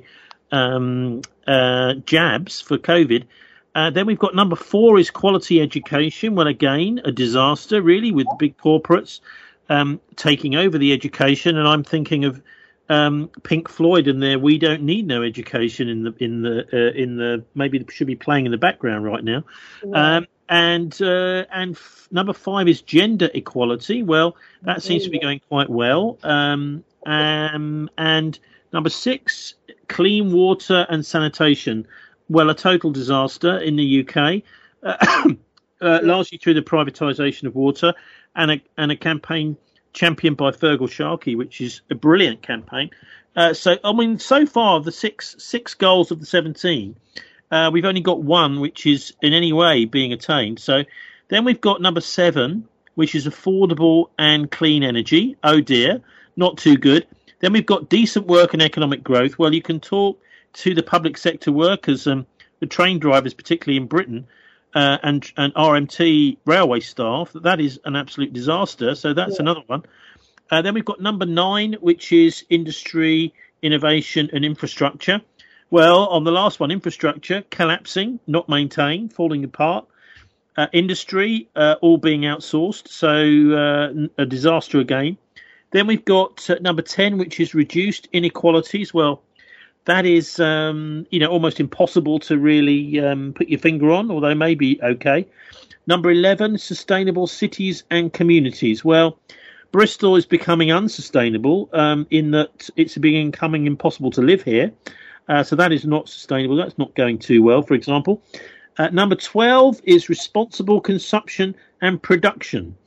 jabs for COVID. Then we've got number 4 is quality education. Well, again, a disaster really with the big corporates taking over the education. And I'm thinking of Pink Floyd and their "We Don't Need No Education" in the maybe it should be playing in the background right now. Yeah. And number 5 is gender equality. Well, that seems to be going quite well. And number 6, clean water and sanitation. Well, a total disaster in the UK, largely through the privatisation of water and a campaign championed by Feargal Sharkey, which is a brilliant campaign. So, I mean, so far, the six goals of the 17, we've only got 1 which is in any way being attained. So then we've got number 7, which is affordable and clean energy. Oh, dear, not too good. Then we've got decent work and economic growth. Well, you can talk to the public sector workers, the train drivers, particularly in Britain, and RMT railway staff. That is an absolute disaster. So that's another one. Then we've got number 9, which is industry, innovation and infrastructure. Well, on the last one, infrastructure, collapsing, not maintained, falling apart. Industry, all being outsourced. So a disaster again. Then we've got number 10, which is reduced inequalities. Well, that is, almost impossible to really put your finger on, although maybe okay. Number 11, sustainable cities and communities. Well, Bristol is becoming unsustainable in that it's becoming impossible to live here. So that is not sustainable. That's not going too well, for example. Number 12 is responsible consumption and production.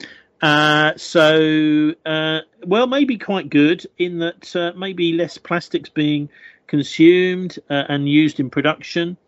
Maybe quite good in that maybe less plastics being consumed and used in production.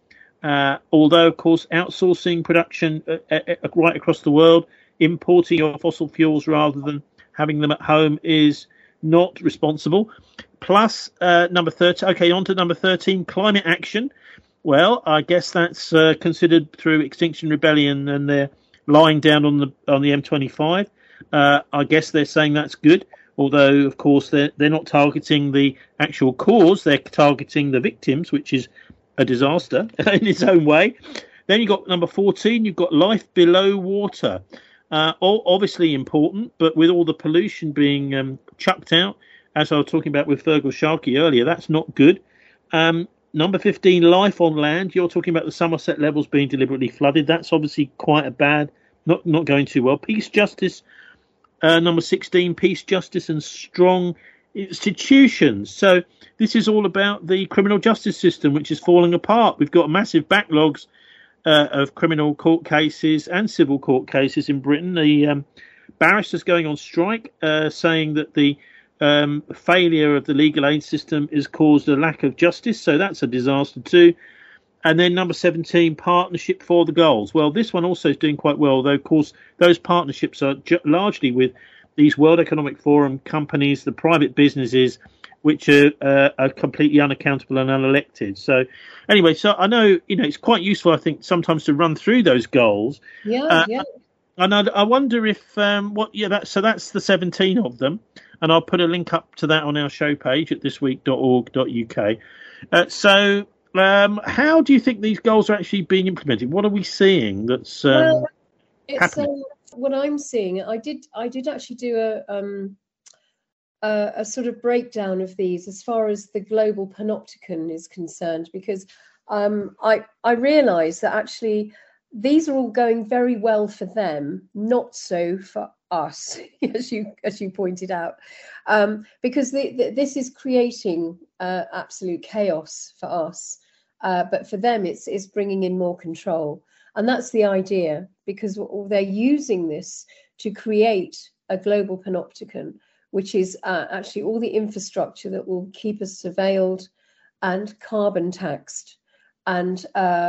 Although, of course, outsourcing production right across the world, importing your fossil fuels rather than having them at home is not responsible. Plus, number 13. Okay, on to number 13, climate action. Well, I guess that's considered through Extinction Rebellion, and they're lying down on the M25. I guess they're saying that's good, although of course they're not targeting the actual cause; they're targeting the victims, which is a disaster in its own way. Then you've got number 14. You've got life below water, obviously important, but with all the pollution being chucked out, as I was talking about with Fergal Sharkey earlier, that's not good. Number 15, life on land. You're talking about the Somerset levels being deliberately flooded. That's obviously quite a bad, not going too well. Peace, justice. Number 16, peace, justice, and strong institutions. So this is all about the criminal justice system, which is falling apart. We've got massive backlogs of criminal court cases and civil court cases in Britain. The barristers going on strike, saying that the failure of the legal aid system has caused a lack of justice, so that's a disaster too. And then number 17, partnership for the goals. Well, this one also is doing quite well, though of course those partnerships are largely with these World Economic Forum companies, the private businesses, which are completely unaccountable and unelected. So anyway, so I know, it's quite useful, I think, sometimes to run through those goals. Yeah. And I wonder if that's the 17 of them. And I'll put a link up to that on our show page at thisweek.org.uk. So how do you think these goals are actually being implemented? What are we seeing that's happening? What I'm seeing, I did actually do a sort of breakdown of these as far as the global panopticon is concerned, because I realised that actually these are all going very well for them, not so for us, as you pointed out, because this is creating absolute chaos for us, but for them it's bringing in more control, and that's the idea, because they're using this to create a global panopticon, which is actually all the infrastructure that will keep us surveilled and carbon taxed, and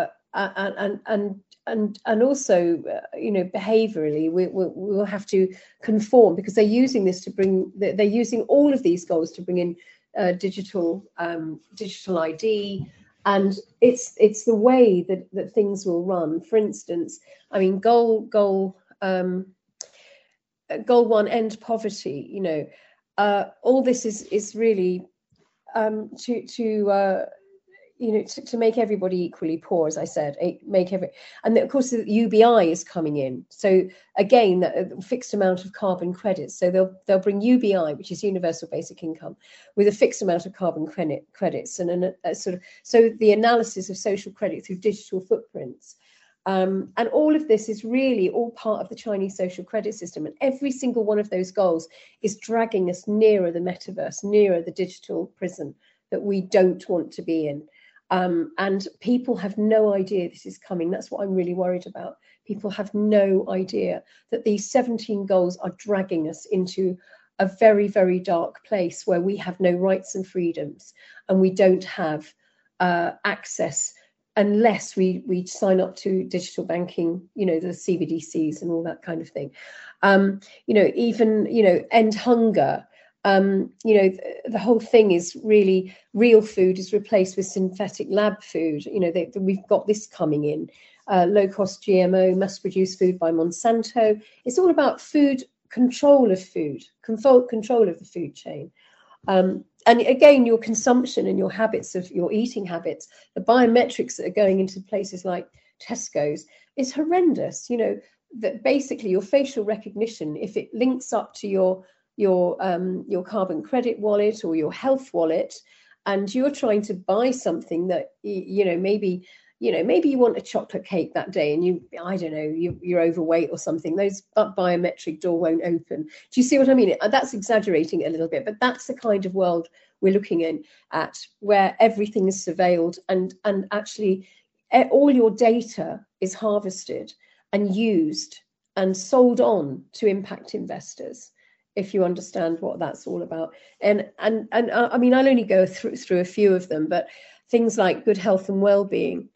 also, behaviourally, we'll have to conform, because they're using this they're using all of these goals to bring in digital ID, and it's the way that things will run. For instance, I mean, goal 1, end poverty. All this is really to make everybody equally poor, as I said, and of course the UBI is coming in. So again, a fixed amount of carbon credits. So they'll bring UBI, which is universal basic income, with a fixed amount of carbon credits, and so the analysis of social credit through digital footprints. And all of this is really all part of the Chinese social credit system. And every single one of those goals is dragging us nearer the metaverse, nearer the digital prison that we don't want to be in. And people have no idea this is coming. That's what I'm really worried about. People have no idea that these 17 goals are dragging us into a very, very dark place where we have no rights and freedoms, and we don't have access unless we sign up to digital banking, the CBDCs and all that kind of thing. Even end hunger. The whole thing is really, real food is replaced with synthetic lab food. We've got this coming in, low-cost GMO, mass-produced food by Monsanto. It's all about control of the food chain. And again, your consumption and your habits of your eating habits, the biometrics that are going into places like Tesco's is horrendous. That basically your facial recognition, if it links up to your carbon credit wallet or your health wallet, and you're trying to buy something that maybe you want a chocolate cake that day, and you're overweight or something, those biometric door won't open. Do you see what I mean? That's exaggerating it a little bit, but that's the kind of world we're looking at, where everything is surveilled, and actually all your data is harvested and used and sold on to impact investors, if you understand what that's all about. And I mean, I'll only go through a few of them, but things like good health and well-being.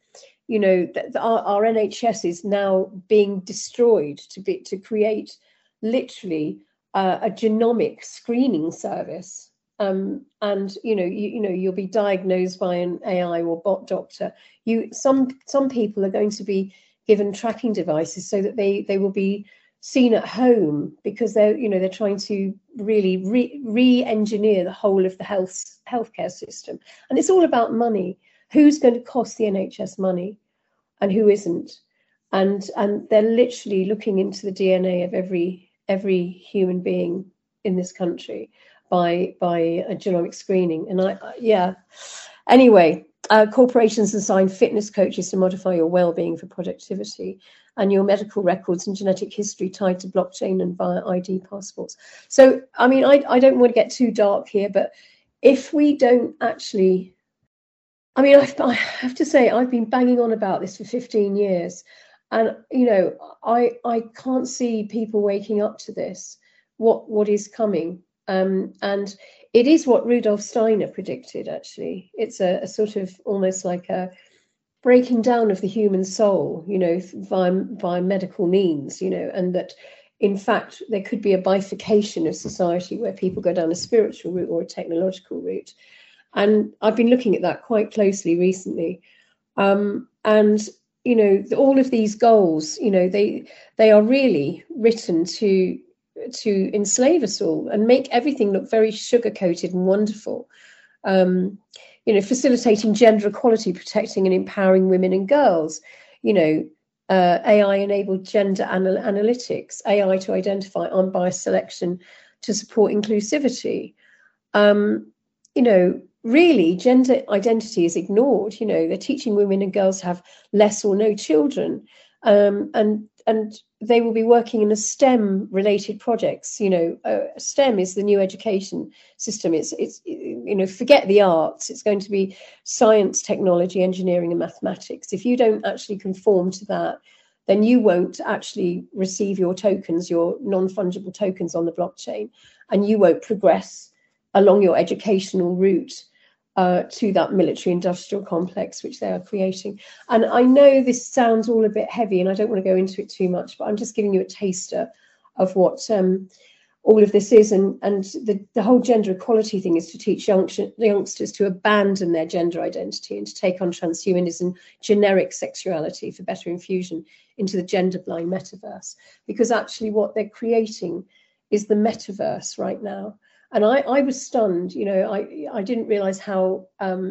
you know, that our NHS is now being destroyed to create literally a genomic screening service. And you'll be diagnosed by an AI or bot doctor. Some people are going to be given tracking devices so that they will be seen at home, because they're trying to really re-engineer the whole of the healthcare system. And it's all about money. Who's going to cost the NHS money and who isn't? And they're literally looking into the DNA of every human being in this country by a genomic screening. And anyway, corporations assign fitness coaches to modify your well-being for productivity, and your medical records and genetic history tied to blockchain and via ID passports. So, I mean, I don't want to get too dark here, but if we don't actually, I mean, I have to say, I've been banging on about this for 15 years. And, I can't see people waking up to this, what is coming. And it is what Rudolf Steiner predicted, actually. It's a sort of almost like a breaking down of the human soul, via medical means, and that, in fact, there could be a bifurcation of society where people go down a spiritual route or a technological route. And I've been looking at that quite closely recently. And all of these goals, they are really written to enslave us all and make everything look very sugar-coated and wonderful. Facilitating gender equality, protecting and empowering women and girls, AI-enabled gender analytics, AI to identify unbiased selection to support inclusivity. Really, gender identity is ignored. They're teaching women and girls to have less or no children, and they will be working in a STEM-related projects. STEM is the new education system. It's forget the arts. It's going to be science, technology, engineering, and mathematics. If you don't actually conform to that, then you won't actually receive your tokens, your non-fungible tokens on the blockchain, and you won't progress along your educational route to that military-industrial complex which they are creating. And I know this sounds all a bit heavy, and I don't want to go into it too much, but I'm just giving you a taster of what all of this is. And the whole gender equality thing is to teach youngsters to abandon their gender identity and to take on transhumanism, generic sexuality, for better infusion into the gender-blind metaverse. Because actually what they're creating is the metaverse right now. And I was stunned, I didn't realize how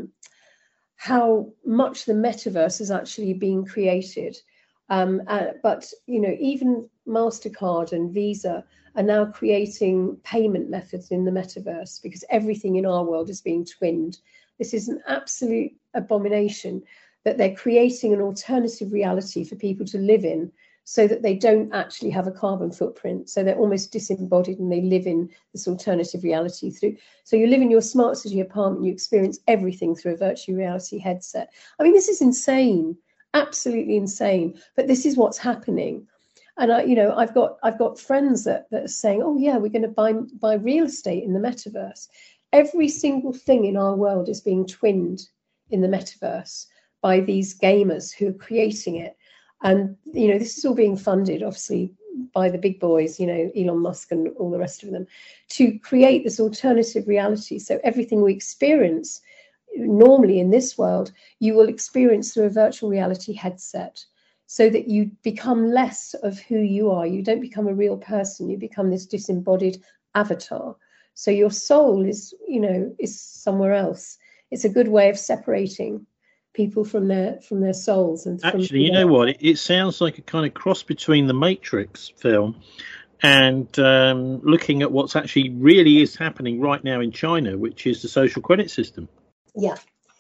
much the metaverse is actually being created. But even MasterCard and Visa are now creating payment methods in the metaverse, because everything in our world is being twinned. This is an absolute abomination that they're creating an alternative reality for people to live in, so that they don't actually have a carbon footprint. So they're almost disembodied and they live in this alternative reality so you live in your smart city apartment, you experience everything through a virtual reality headset. I mean, this is insane, absolutely insane, but this is what's happening. And I've got friends that are saying, oh yeah, we're going to buy real estate in the metaverse. Every single thing in our world is being twinned in the metaverse by these gamers who are creating it. And, this is all being funded, obviously, by the big boys, Elon Musk and all the rest of them, to create this alternative reality. So everything we experience normally in this world, you will experience through a virtual reality headset, so that you become less of who you are. You don't become a real person. You become this disembodied avatar. So your soul is somewhere else. It's a good way of separating people from their souls. And actually, you know what, it sounds like a kind of cross between the Matrix film and looking at what's actually really is happening right now in China, which is the social credit system. The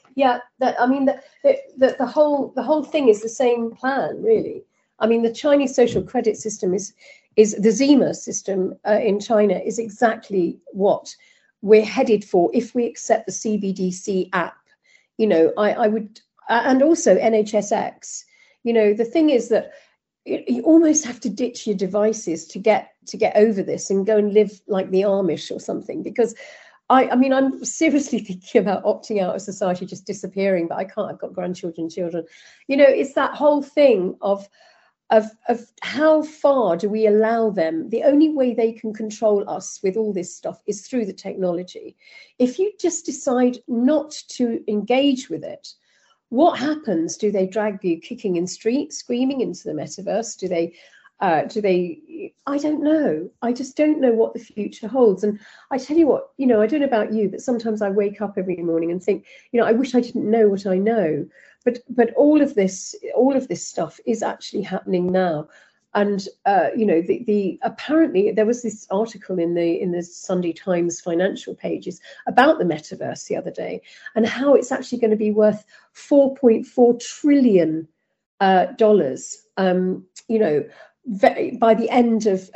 whole thing is the same plan, really. I mean, the Chinese social credit system is the Zima system in China is exactly what we're headed for if we accept the CBDC app. I would, and also NHSX. The thing is that you almost have to ditch your devices to get over this and go and live like the Amish or something, because I mean, I'm seriously thinking about opting out of society, just disappearing, but I can't. I've got grandchildren, children. You know, it's that whole thing of how far do we allow them? The only way they can control us with all this stuff is through the technology. If you just decide not to engage with it, what happens? Do they drag you kicking in streets, screaming into the metaverse? Do they? I don't know. I just don't know what the future holds. And I tell you what, you know, I don't know about you, but sometimes I wake up every morning and think, you know, I wish I didn't know what I know. But all of this stuff is actually happening now. And you know, the apparently there was this article in the Sunday Times financial pages about the metaverse the other day, and how it's actually going to be worth $4.4 trillion dollars. You know, by the end of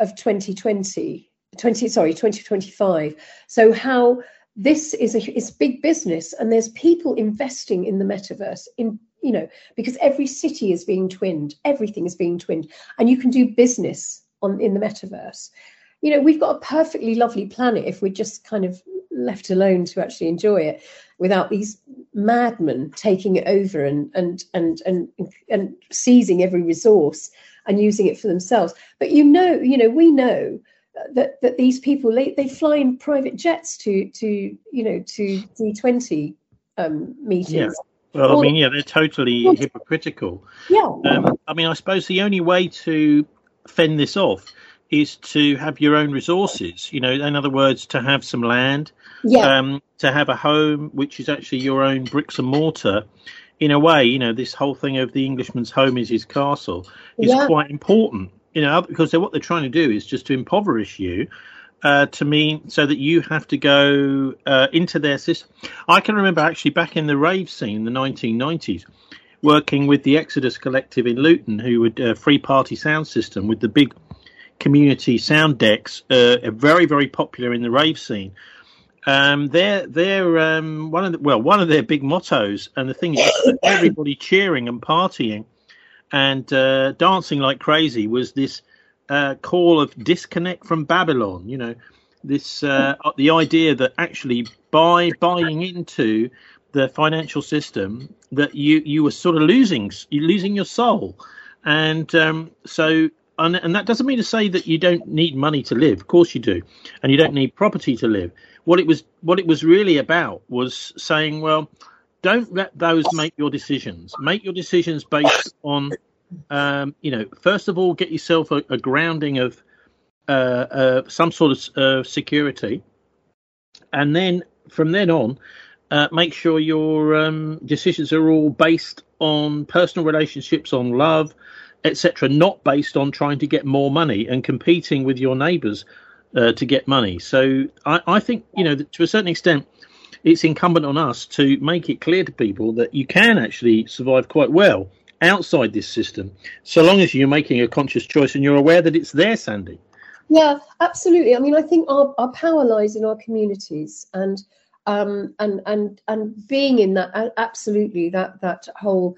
2025. So how this is big business, and there's people investing in the metaverse, in, you know, because every city is being twinned, everything is being twinned, and you can do business in the metaverse. You know, we've got a perfectly lovely planet if we're just kind of left alone to actually enjoy it, without these madmen taking it over and seizing every resource and using it for themselves. But we know that these people, they fly in private jets to G20 meetings. Yeah. Well, I mean, yeah, they're totally hypocritical. Yeah. I mean, I suppose the only way to fend this off is to have your own resources. You know, in other words, to have some land, to have a home, which is actually your own bricks and mortar. In a way, you know, this whole thing of the Englishman's home is his castle is quite important, you know, because what they're trying to do is just to impoverish you, so that you have to go into their system. I can remember actually back in the rave scene in the 1990s, working with the Exodus Collective in Luton, who would free party sound system with the big community sound decks, very, very popular in the rave scene. They're one of their big mottos, and the thing is, everybody cheering and partying and dancing like crazy was this call of disconnect from Babylon. You know, this the idea that actually by buying into the financial system that you were sort of losing your soul, and so. And that doesn't mean to say that you don't need money to live. Of course you do, and you don't need property to live. What it was really about was saying, well, don't let those make your decisions. Make your decisions based on, first of all, get yourself a grounding of some sort of security, and then from then on, make sure your decisions are all based on personal relationships, on love, etc., not based on trying to get more money and competing with your neighbours to get money. So I think, you know, to a certain extent, it's incumbent on us to make it clear to people that you can actually survive quite well outside this system, so long as you're making a conscious choice and you're aware that it's there, Sandy. Yeah, absolutely. I mean, I think our power lies in our communities, and being in that, absolutely, that whole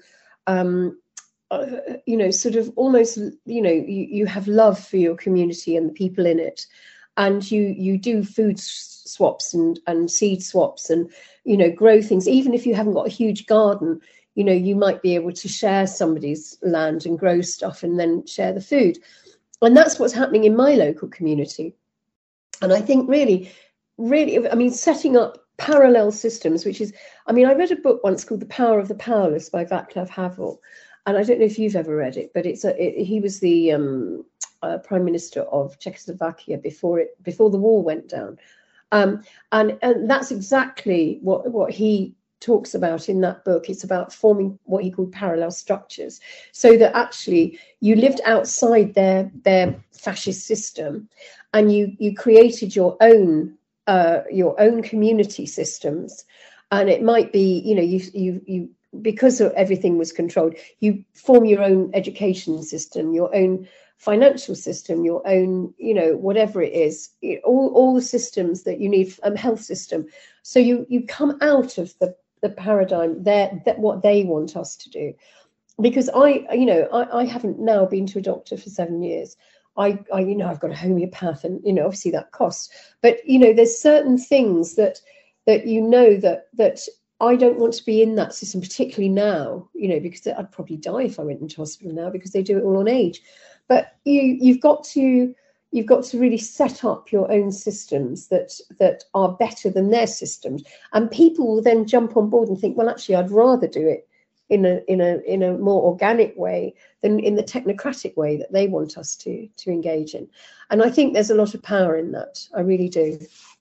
sort of almost, you have love for your community and the people in it, and you do food swaps and seed swaps, and, grow things. Even if you haven't got a huge garden, you might be able to share somebody's land and grow stuff and then share the food. And that's what's happening in my local community. And I think really, I mean, setting up parallel systems, which is, I mean, I read a book once called The Power of the Powerless by Václav Havel. And I don't know if you've ever read it, but he was the Prime Minister of Czechoslovakia before the wall went down. And that's exactly what he talks about in that book. It's about forming what he called parallel structures, so that actually you lived outside their fascist system, and you created your own community systems. And it might be, you because everything was controlled, you form your own education system, your own financial system, your own, whatever it is, all the systems that you need, health system. So you come out of the paradigm that what they want us to do. Because I haven't now been to a doctor for 7 years. I've got a homeopath, and obviously that costs. But there's certain things that that I don't want to be in that system, particularly now, because I'd probably die if I went into hospital now, because they do it all on age. But you've got to really set up your own systems that are better than their systems, and people will then jump on board and think, well, actually, I'd rather do it in a more organic way than in the technocratic way that they want us to engage in. And I think there's a lot of power in that. I really do.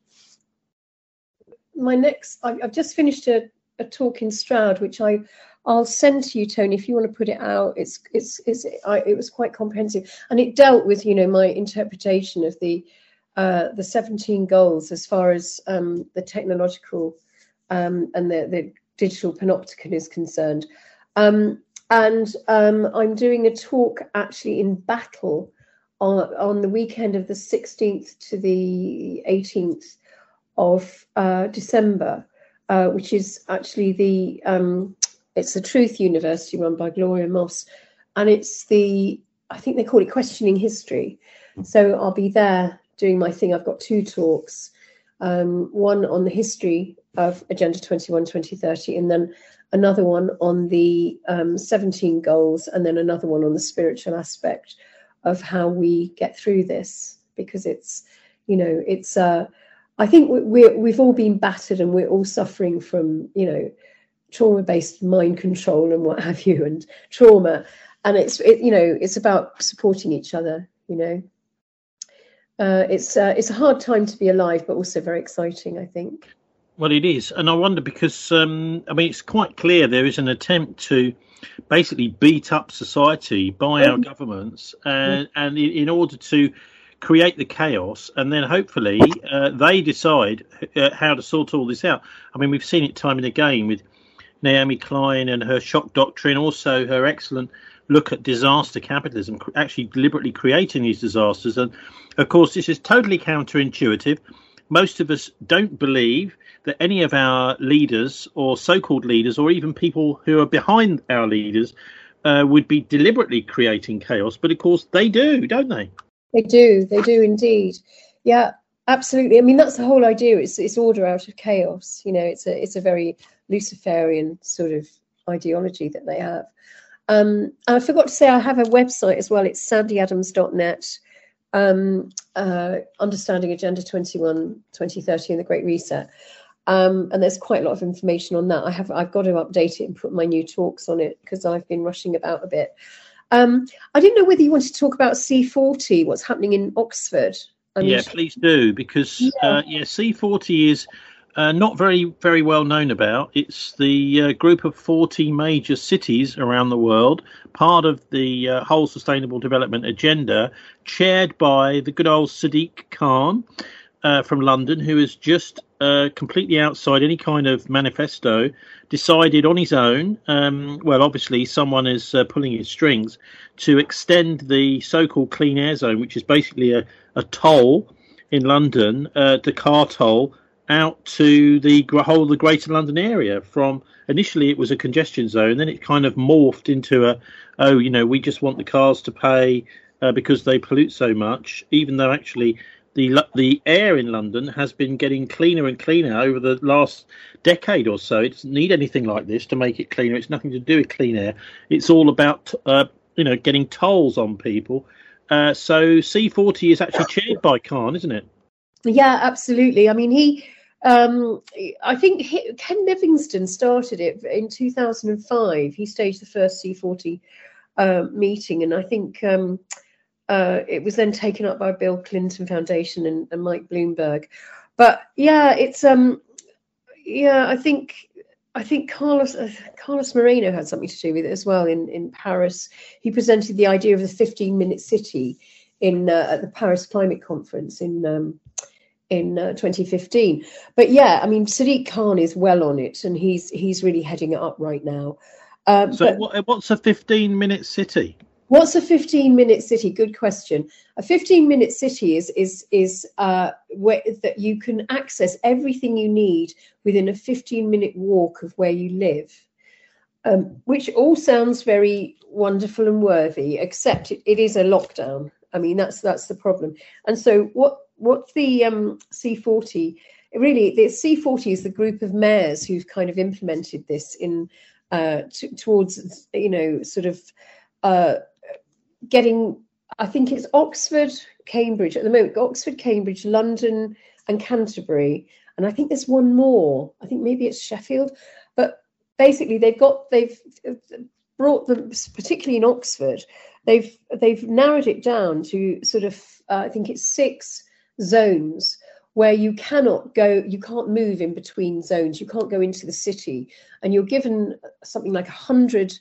I've just finished a talk in Stroud, which I'll send to you, Tony, if you want to put it out. It was quite comprehensive, and it dealt with my interpretation of the 17 goals as far as the technological and the digital panopticon is concerned. And I'm doing a talk actually in Battle on the weekend of the 16th to the 18th of December, which is actually it's the Truth University run by Gloria Moss, and I think they call it Questioning History. So I'll be there doing my thing. I've got 2 talks, one on the history of Agenda 21 2030, and then another one on the 17 goals, and then another one on the spiritual aspect of how we get through this, because it's I think we've all been battered, and we're all suffering from trauma-based mind control and what have you, and trauma, and it's about supporting each other. It's a hard time to be alive, but also very exciting, I think. Well, it is, and I wonder because it's quite clear there is an attempt to basically beat up society by our governments, and in order to create the chaos, and then hopefully they decide how to sort all this out. We've seen it time and again with Naomi Klein and her shock doctrine, also her excellent look at disaster capitalism, actually deliberately creating these disasters. And of course, this is totally counterintuitive. Most of us don't believe that any of our leaders or so-called leaders, or even people who are behind our leaders, would be deliberately creating chaos. But of course they do, don't they? They do indeed. Yeah, absolutely. That's the whole idea. It's order out of chaos. It's a very Luciferian sort of ideology that they have. I forgot to say I have a website as well. It's sandyadams.net. Understanding Agenda 21 2030 and the Great Reset. And there's quite a lot of information on that. I've got to update it and put my new talks on it, because I've been rushing about a bit. I didn't know whether you wanted to talk about C40, what's happening in Oxford. Please do, because C40 is not very, very well known about. It's the group of 40 major cities around the world, part of the whole Sustainable Development Agenda, chaired by the good old Sadiq Khan from London, who is just completely outside any kind of manifesto, decided on his own, obviously someone is pulling his strings, to extend the so-called clean air zone, which is basically a toll in London, the car toll, out to the whole of the Greater London area. From initially it was a congestion zone, then it kind of morphed into we just want the cars to pay because they pollute so much, even though actually the air in London has been getting cleaner and cleaner over the last decade or so. It doesn't need anything like this to make it cleaner. It's nothing to do with clean air. It's all about getting tolls on people. So C40 is actually chaired by Khan, isn't it? Yeah, absolutely. I think Ken Livingstone started it in 2005. He staged the first C40 meeting, and I think it was then taken up by Bill Clinton Foundation and Mike Bloomberg. But yeah, it's I think Carlos Moreno had something to do with it as well. In Paris, he presented the idea of the 15-minute city at the Paris Climate Conference in 2015. But yeah, Sadiq Khan is well on it, and he's really heading it up right now. What's a 15-minute city? What's a 15-minute city? Good question. A 15-minute city is where that you can access everything you need within a 15-minute walk of where you live, which all sounds very wonderful and worthy, except it is a lockdown. I mean, that's the problem. And so what's the C40? Really, the C40 is the group of mayors who've kind of implemented this in towards, sort of getting, I think it's Oxford, Cambridge at the moment, Oxford, Cambridge, London and Canterbury. And I think there's one more. I think maybe it's Sheffield. But basically they've brought them, particularly in Oxford, they've narrowed it down to sort of, I think it's 6 zones where you can't move in between zones. You can't go into the city, and you're given something like 100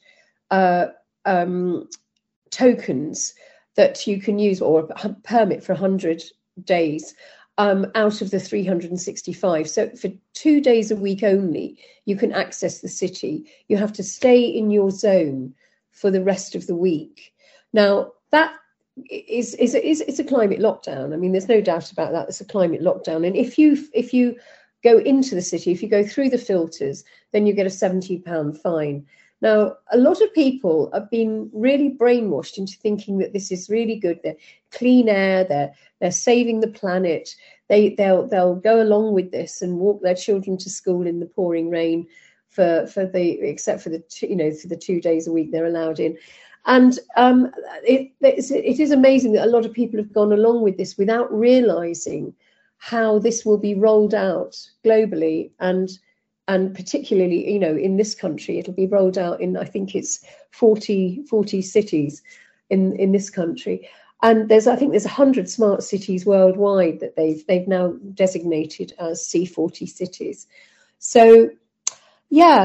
tokens that you can use, or a permit for 100 days out of the 365. So for 2 days a week only, you can access the city. You have to stay in your zone for the rest of the week. Now, that is a climate lockdown. I mean, there's no doubt about that. It's a climate lockdown. And if you go into the city, if you go through the filters, then you get a £70 fine. Now, a lot of people have been really brainwashed into thinking that this is really good. They're clean air. They're saving the planet. They'll go along with this and walk their children to school in the pouring rain except for the 2 days a week they're allowed in. And it is amazing that a lot of people have gone along with this without realising how this will be rolled out globally, and particularly, in this country, it'll be rolled out in, I think it's 40 cities in this country. And I think there's 100 smart cities worldwide that they've now designated as C40 cities. So, yeah,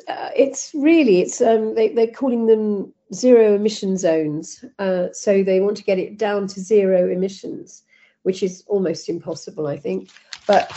they're calling them zero emission zones. So they want to get it down to zero emissions, which is almost impossible, I think. But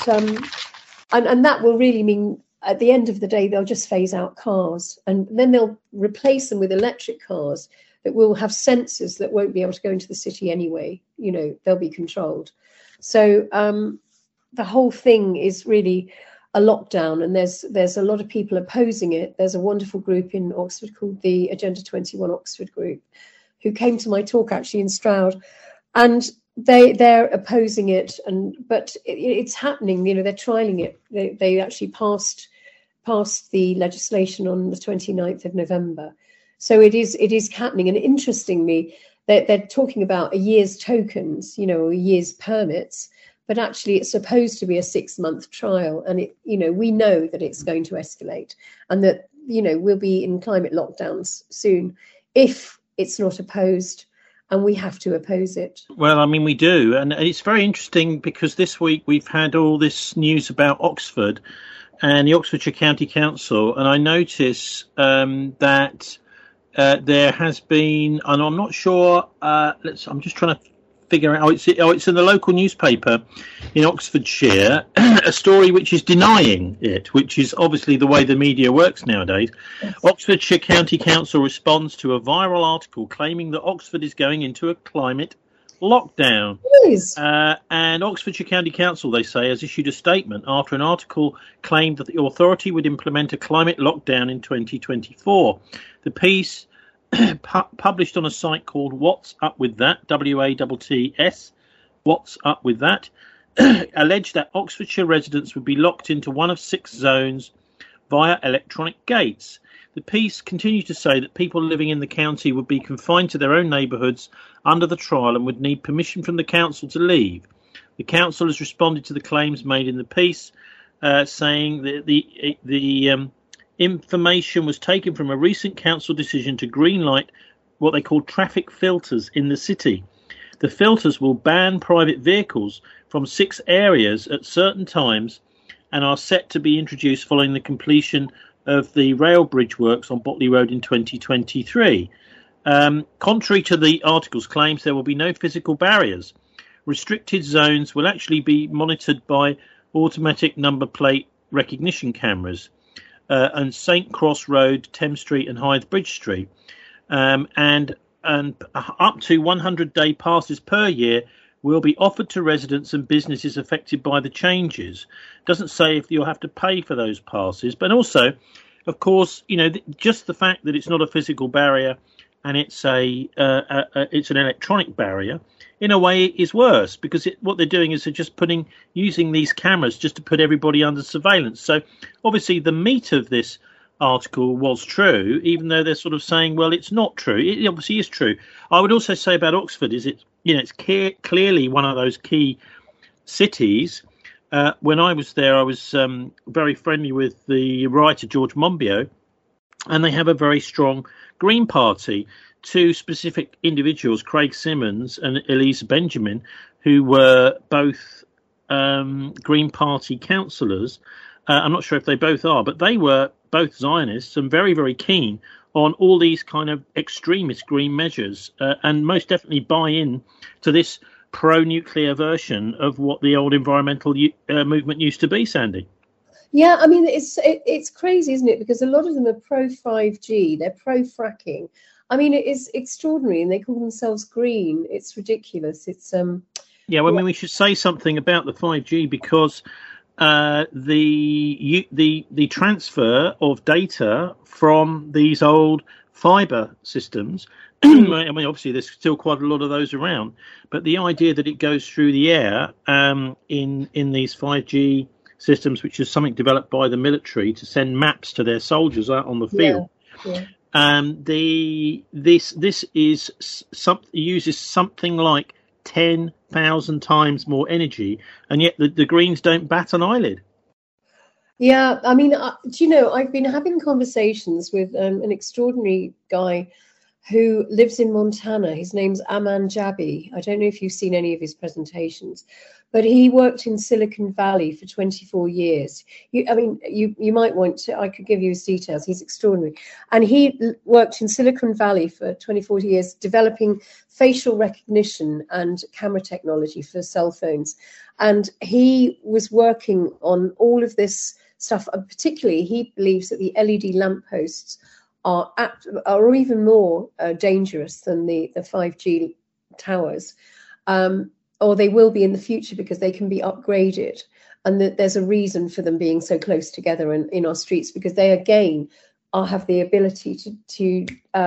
and that will really mean, at the end of the day, they'll just phase out cars, and then they'll replace them with electric cars that will have sensors that won't be able to go into the city anyway. They'll be controlled. So the whole thing is really a lockdown, and there's a lot of people opposing it. There's a wonderful group in Oxford called the Agenda 21 Oxford Group, who came to my talk actually in Stroud, and they're opposing it, but it's happening. They're trialing it. They actually passed the legislation on the 29th of November. So it is happening. And interestingly, they're talking about a year's tokens, a year's permits, but actually it's supposed to be a 6-month trial. And we know that it's going to escalate, and that, we'll be in climate lockdowns soon if it's not opposed. And we have to oppose it. Well, I mean, we do. And it's very interesting because this week we've had all this news about Oxford and the Oxfordshire County Council. And I notice that there has been, and I'm not sure, I'm just trying to figure out, it's in the local newspaper in Oxfordshire, a story which is denying it, which is obviously the way the media works nowadays. Yes. Oxfordshire County Council responds to a viral article claiming that Oxford is going into a climate lockdown. And Oxfordshire County Council, they say, has issued a statement after an article claimed that the authority would implement a climate lockdown in 2024. The piece published on a site called What's Up With That, WATTS, What's Up With That, alleged that Oxfordshire residents would be locked into one of 6 zones via electronic gates. The piece continued to say that people living in the county would be confined to their own neighbourhoods under the trial and would need permission from the council to leave. The council has responded to the claims made in the piece, saying that the information was taken from a recent council decision to greenlight what they call traffic filters in the city. The filters will ban private vehicles from 6 areas at certain times and are set to be introduced following the completion of the rail bridge works on Botley Road in 2023. Contrary to the article's claims, there will be no physical barriers. Restricted zones will actually be monitored by automatic number plate recognition cameras. And St Cross Road, Thames Street and Hythe Bridge Street. And up to 100-day passes per year will be offered to residents and businesses affected by the changes. Doesn't say if you'll have to pay for those passes, but also, of course, just the fact that it's not a physical barrier and it's it's an electronic barrier, in a way it is worse, because what they're doing is they're just using these cameras just to put everybody under surveillance. So obviously the meat of this article was true, even though they're sort of saying, well, it's not true. It obviously is true. I would also say about Oxford is it's clearly one of those key cities. When I was there, I was very friendly with the writer George Monbiot, and they have a very strong Green Party. Two specific individuals, Craig Simmons and Elisa Benjamin, who were both Green Party councillors. I'm not sure if they both are, but they were both Zionists and very, very keen on all these kind of extremist green measures, and most definitely buy in to this pro-nuclear version of what the old environmental movement used to be, Sandy. Yeah, I mean, it's crazy, isn't it? Because a lot of them are pro-5G, they're pro-fracking. I mean, it is extraordinary, and they call themselves green. It's ridiculous. It's yeah. Well, I mean, we should say something about the 5G, because the transfer of data from these old fibre systems. I mean, obviously, there's still quite a lot of those around, but the idea that it goes through the air in these 5G systems, which is something developed by the military to send maps to their soldiers out on the field. Yeah. This uses something like 10,000 times more energy, and yet the Greens don't bat an eyelid. Yeah, I mean, do you know, I've been having conversations with an extraordinary guy who lives in Montana. His name's Aman Jabi. I don't know if you've seen any of his presentations, but he worked in Silicon Valley for 24 years. You might want to, I could give you his details. He's extraordinary. And he worked in Silicon Valley for 24 years, developing facial recognition and camera technology for cell phones. And he was working on all of this stuff. And particularly, he believes that the LED lampposts are even more dangerous than the 5G towers. Or they will be in the future, because they can be upgraded, and that there's a reason for them being so close together in our streets, because they again have the ability to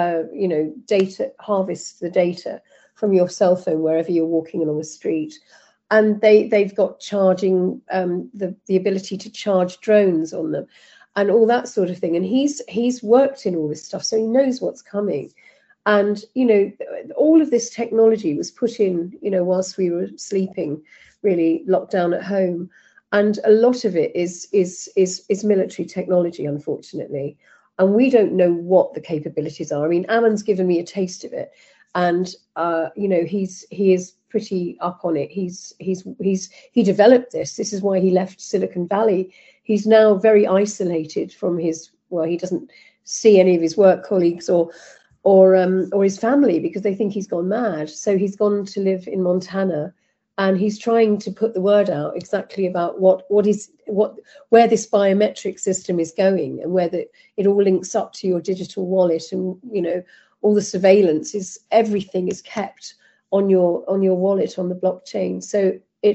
harvest the data from your cell phone wherever you're walking along the street, and they've got charging, the ability to charge drones on them, and all that sort of thing. And he's worked in all this stuff, so he knows what's coming. And, you know, all of this technology was put in, you know, whilst we were sleeping, really locked down at home. And a lot of it is military technology, unfortunately. And we don't know what the capabilities are. I mean, Aman's given me a taste of it. And, you know, he is pretty up on it. He developed this. This is why he left Silicon Valley. He's now very isolated from he doesn't see any of his work colleagues or his family, because they think he's gone mad. So he's gone to live in Montana, and he's trying to put the word out exactly about where this biometric system is going, and where it all links up to your digital wallet, and, you know, all the surveillance everything is kept on your wallet on the blockchain. So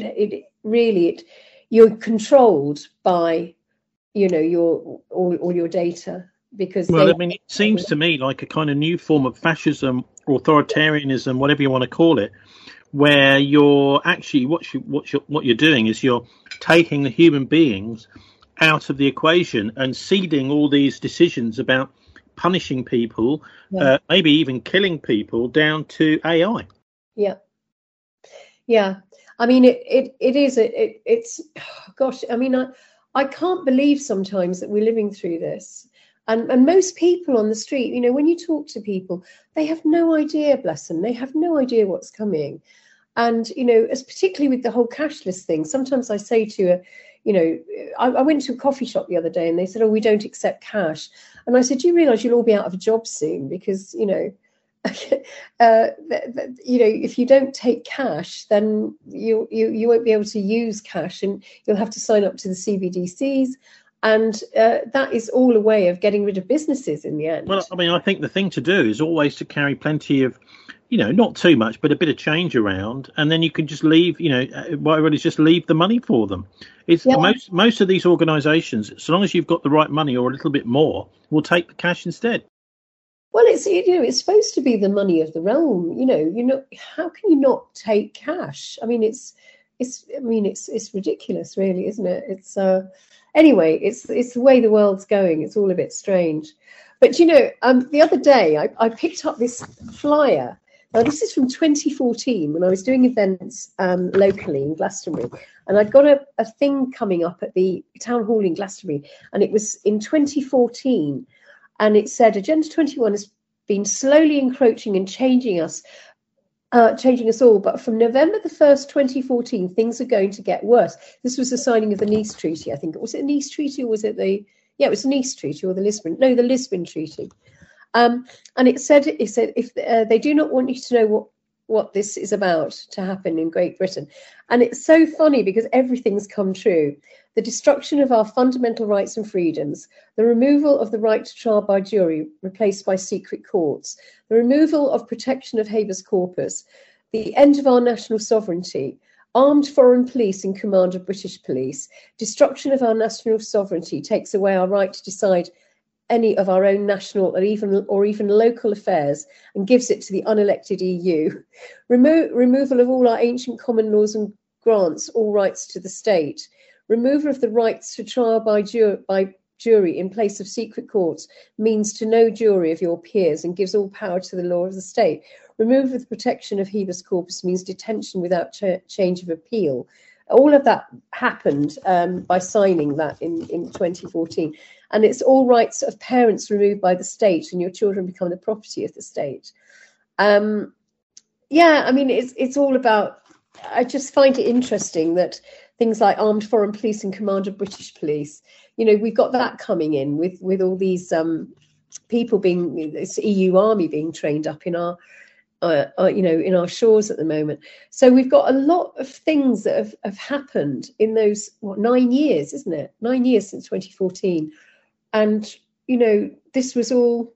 you're controlled by, you know, all your data. Because it seems to me like a kind of new form of fascism, authoritarianism, whatever you want to call it, where you're actually what you're doing is you're taking the human beings out of the equation and ceding all these decisions about punishing people, maybe even killing people, down to AI. Yeah. I mean, it's gosh. I mean, I can't believe sometimes that we're living through this. And most people on the street, you know, when you talk to people, they have no idea, bless them, they have no idea what's coming. And, you know, as particularly with the whole cashless thing, sometimes I say to I went to a coffee shop the other day, and they said, oh, we don't accept cash. And I said, do you realise you'll all be out of a job soon? Because, you know, if you don't take cash, then you won't be able to use cash, and you'll have to sign up to the CBDCs. And that is all a way of getting rid of businesses in the end. Well, I mean, I think the thing to do is always to carry plenty of, you know, not too much, but a bit of change around. And then you can just leave, you know, whatever it is, just leave the money for them. Most of these organisations, so long as you've got the right money or a little bit more, will take the cash instead. Well, it's supposed to be the money of the realm. How can you not take cash? I mean, it's ridiculous, really, isn't it? Anyway, it's the way the world's going. It's all a bit strange. But the other day I picked up this flyer. Now, this is from 2014 when I was doing events locally in Glastonbury, and I'd got a thing coming up at the town hall in Glastonbury, and it was in 2014. And it said, Agenda 21 has been slowly encroaching and changing us all. But from November the 1st, 2014, things are going to get worse. This was the signing of the Nice Treaty, I think. Was it the Nice Treaty or was it it was the Nice Treaty or the Lisbon Treaty. And it said if they do not want you to know what this is about to happen in Great Britain. And it's so funny because everything's come true. The destruction of our fundamental rights and freedoms, the removal of the right to trial by jury replaced by secret courts, the removal of protection of habeas corpus, the end of our national sovereignty, armed foreign police in command of British police, destruction of our national sovereignty takes away our right to decide any of our own national or even local affairs and gives it to the unelected EU, removal of all our ancient common laws and grants all rights to the state, removal of the rights to trial by jury in place of secret courts means to no jury of your peers and gives all power to the law of the state. Removal of the protection of habeas corpus means detention without change of appeal. All of that happened by signing that in 2014. And it's all rights of parents removed by the state and your children become the property of the state. It's all about, I just find it interesting that things like armed foreign police in command of British police, we've got that coming in with all these people this EU army being trained up in our in our shores at the moment. So we've got a lot of things that have happened in those 9 years, isn't it? 9 years since 2014. And, this was all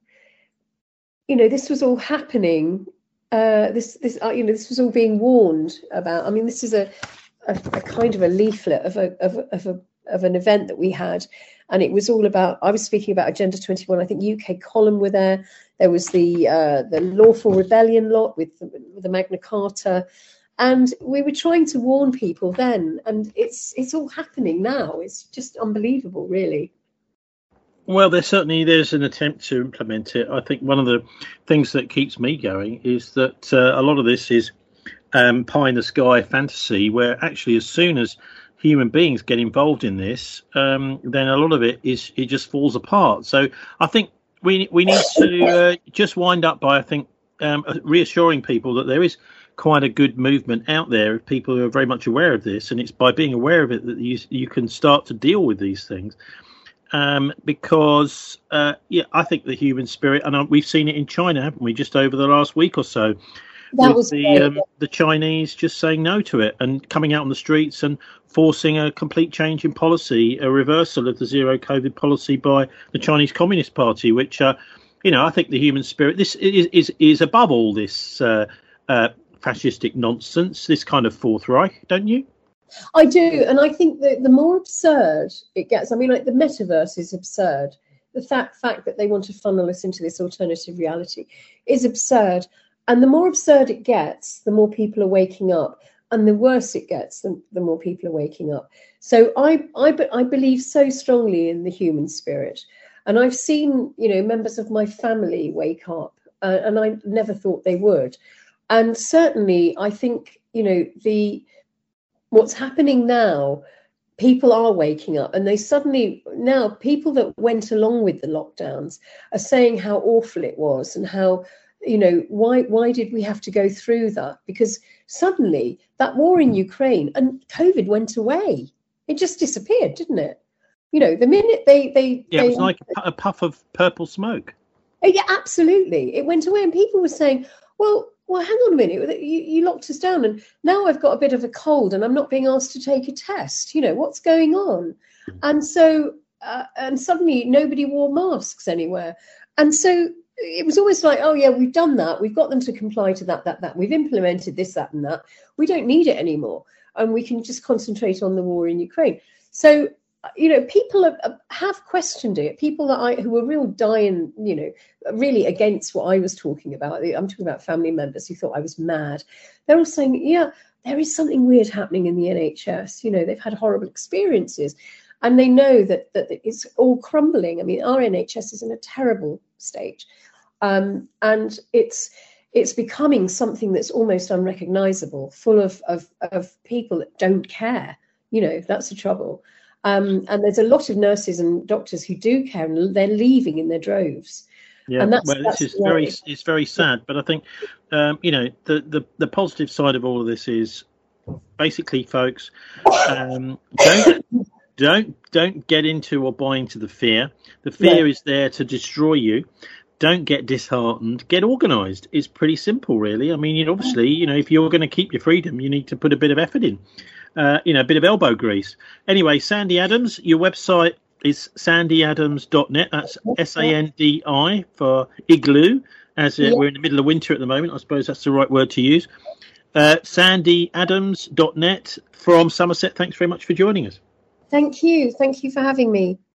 happening. This was all being warned about. I mean, this is a kind of a leaflet of an event that we had. And it was all about, I was speaking about Agenda 21. I think UK Column were there. There was the lawful rebellion lot with the Magna Carta. And we were trying to warn people then. And it's all happening now. It's just unbelievable, really. Well, there's an attempt to implement it. I think one of the things that keeps me going is that a lot of this is pie in the sky fantasy, where actually as soon as human beings get involved in this, then a lot of it just falls apart. So I think we need to just wind up by, I think, reassuring people that there is quite a good movement out there of people who are very much aware of this, and it's by being aware of it that you can start to deal with these things. Because I think the human spirit, and we've seen it in China, haven't we, just over the last week or so, with the Chinese just saying no to it and coming out on the streets and forcing a complete change in policy, a reversal of the zero COVID policy by the Chinese Communist Party, which, I think the human spirit, this is above all this fascistic nonsense, this kind of Fourth Reich, don't you? I do, and I think that the more absurd it gets, I mean, like the metaverse is absurd. The fact that they want to funnel us into this alternative reality is absurd. And the more absurd it gets, the more people are waking up. And the worse it gets, the more people are waking up. So I believe so strongly in the human spirit. And I've seen, members of my family wake up, and I never thought they would. And certainly, I think, what's happening now, people are waking up, and now people that went along with the lockdowns are saying how awful it was and how, why did we have to go through that? Because suddenly that war in Ukraine and COVID went away. It just disappeared, didn't it? The minute it was like a puff of purple smoke. Yeah, absolutely. It went away, and people were saying, well, hang on a minute, you locked us down and now I've got a bit of a cold and I'm not being asked to take a test. What's going on? And so, and suddenly nobody wore masks anywhere. And so it was always like, oh yeah, we've done that. We've got them to comply to that. We've implemented this, that and that. We don't need it anymore. And we can just concentrate on the war in Ukraine. So people have questioned it. People who were real dying, really against what I was talking about. I'm talking about family members who thought I was mad. They're all saying, yeah, there is something weird happening in the NHS. They've had horrible experiences, and they know that it's all crumbling. I mean, our NHS is in a terrible state, and it's becoming something that's almost unrecognisable, full of people that don't care. That's the trouble. And there's a lot of nurses and doctors who do care, and they're leaving in their droves. Yeah, this is it's very sad. But I think, the positive side of all of this is basically, folks, don't get into or buy into the fear. The fear is there to destroy you. Don't get disheartened. Get organised. It's pretty simple, really. I mean, obviously, if you're going to keep your freedom, you need to put a bit of effort in. A bit of elbow grease. Anyway, Sandy Adams, your website is sandyadams.net. That's SANDI for igloo, we're in the middle of winter at the moment. I suppose that's the right word to use. sandyadams.net from Somerset. Thanks very much for joining us. Thank you. Thank you for having me.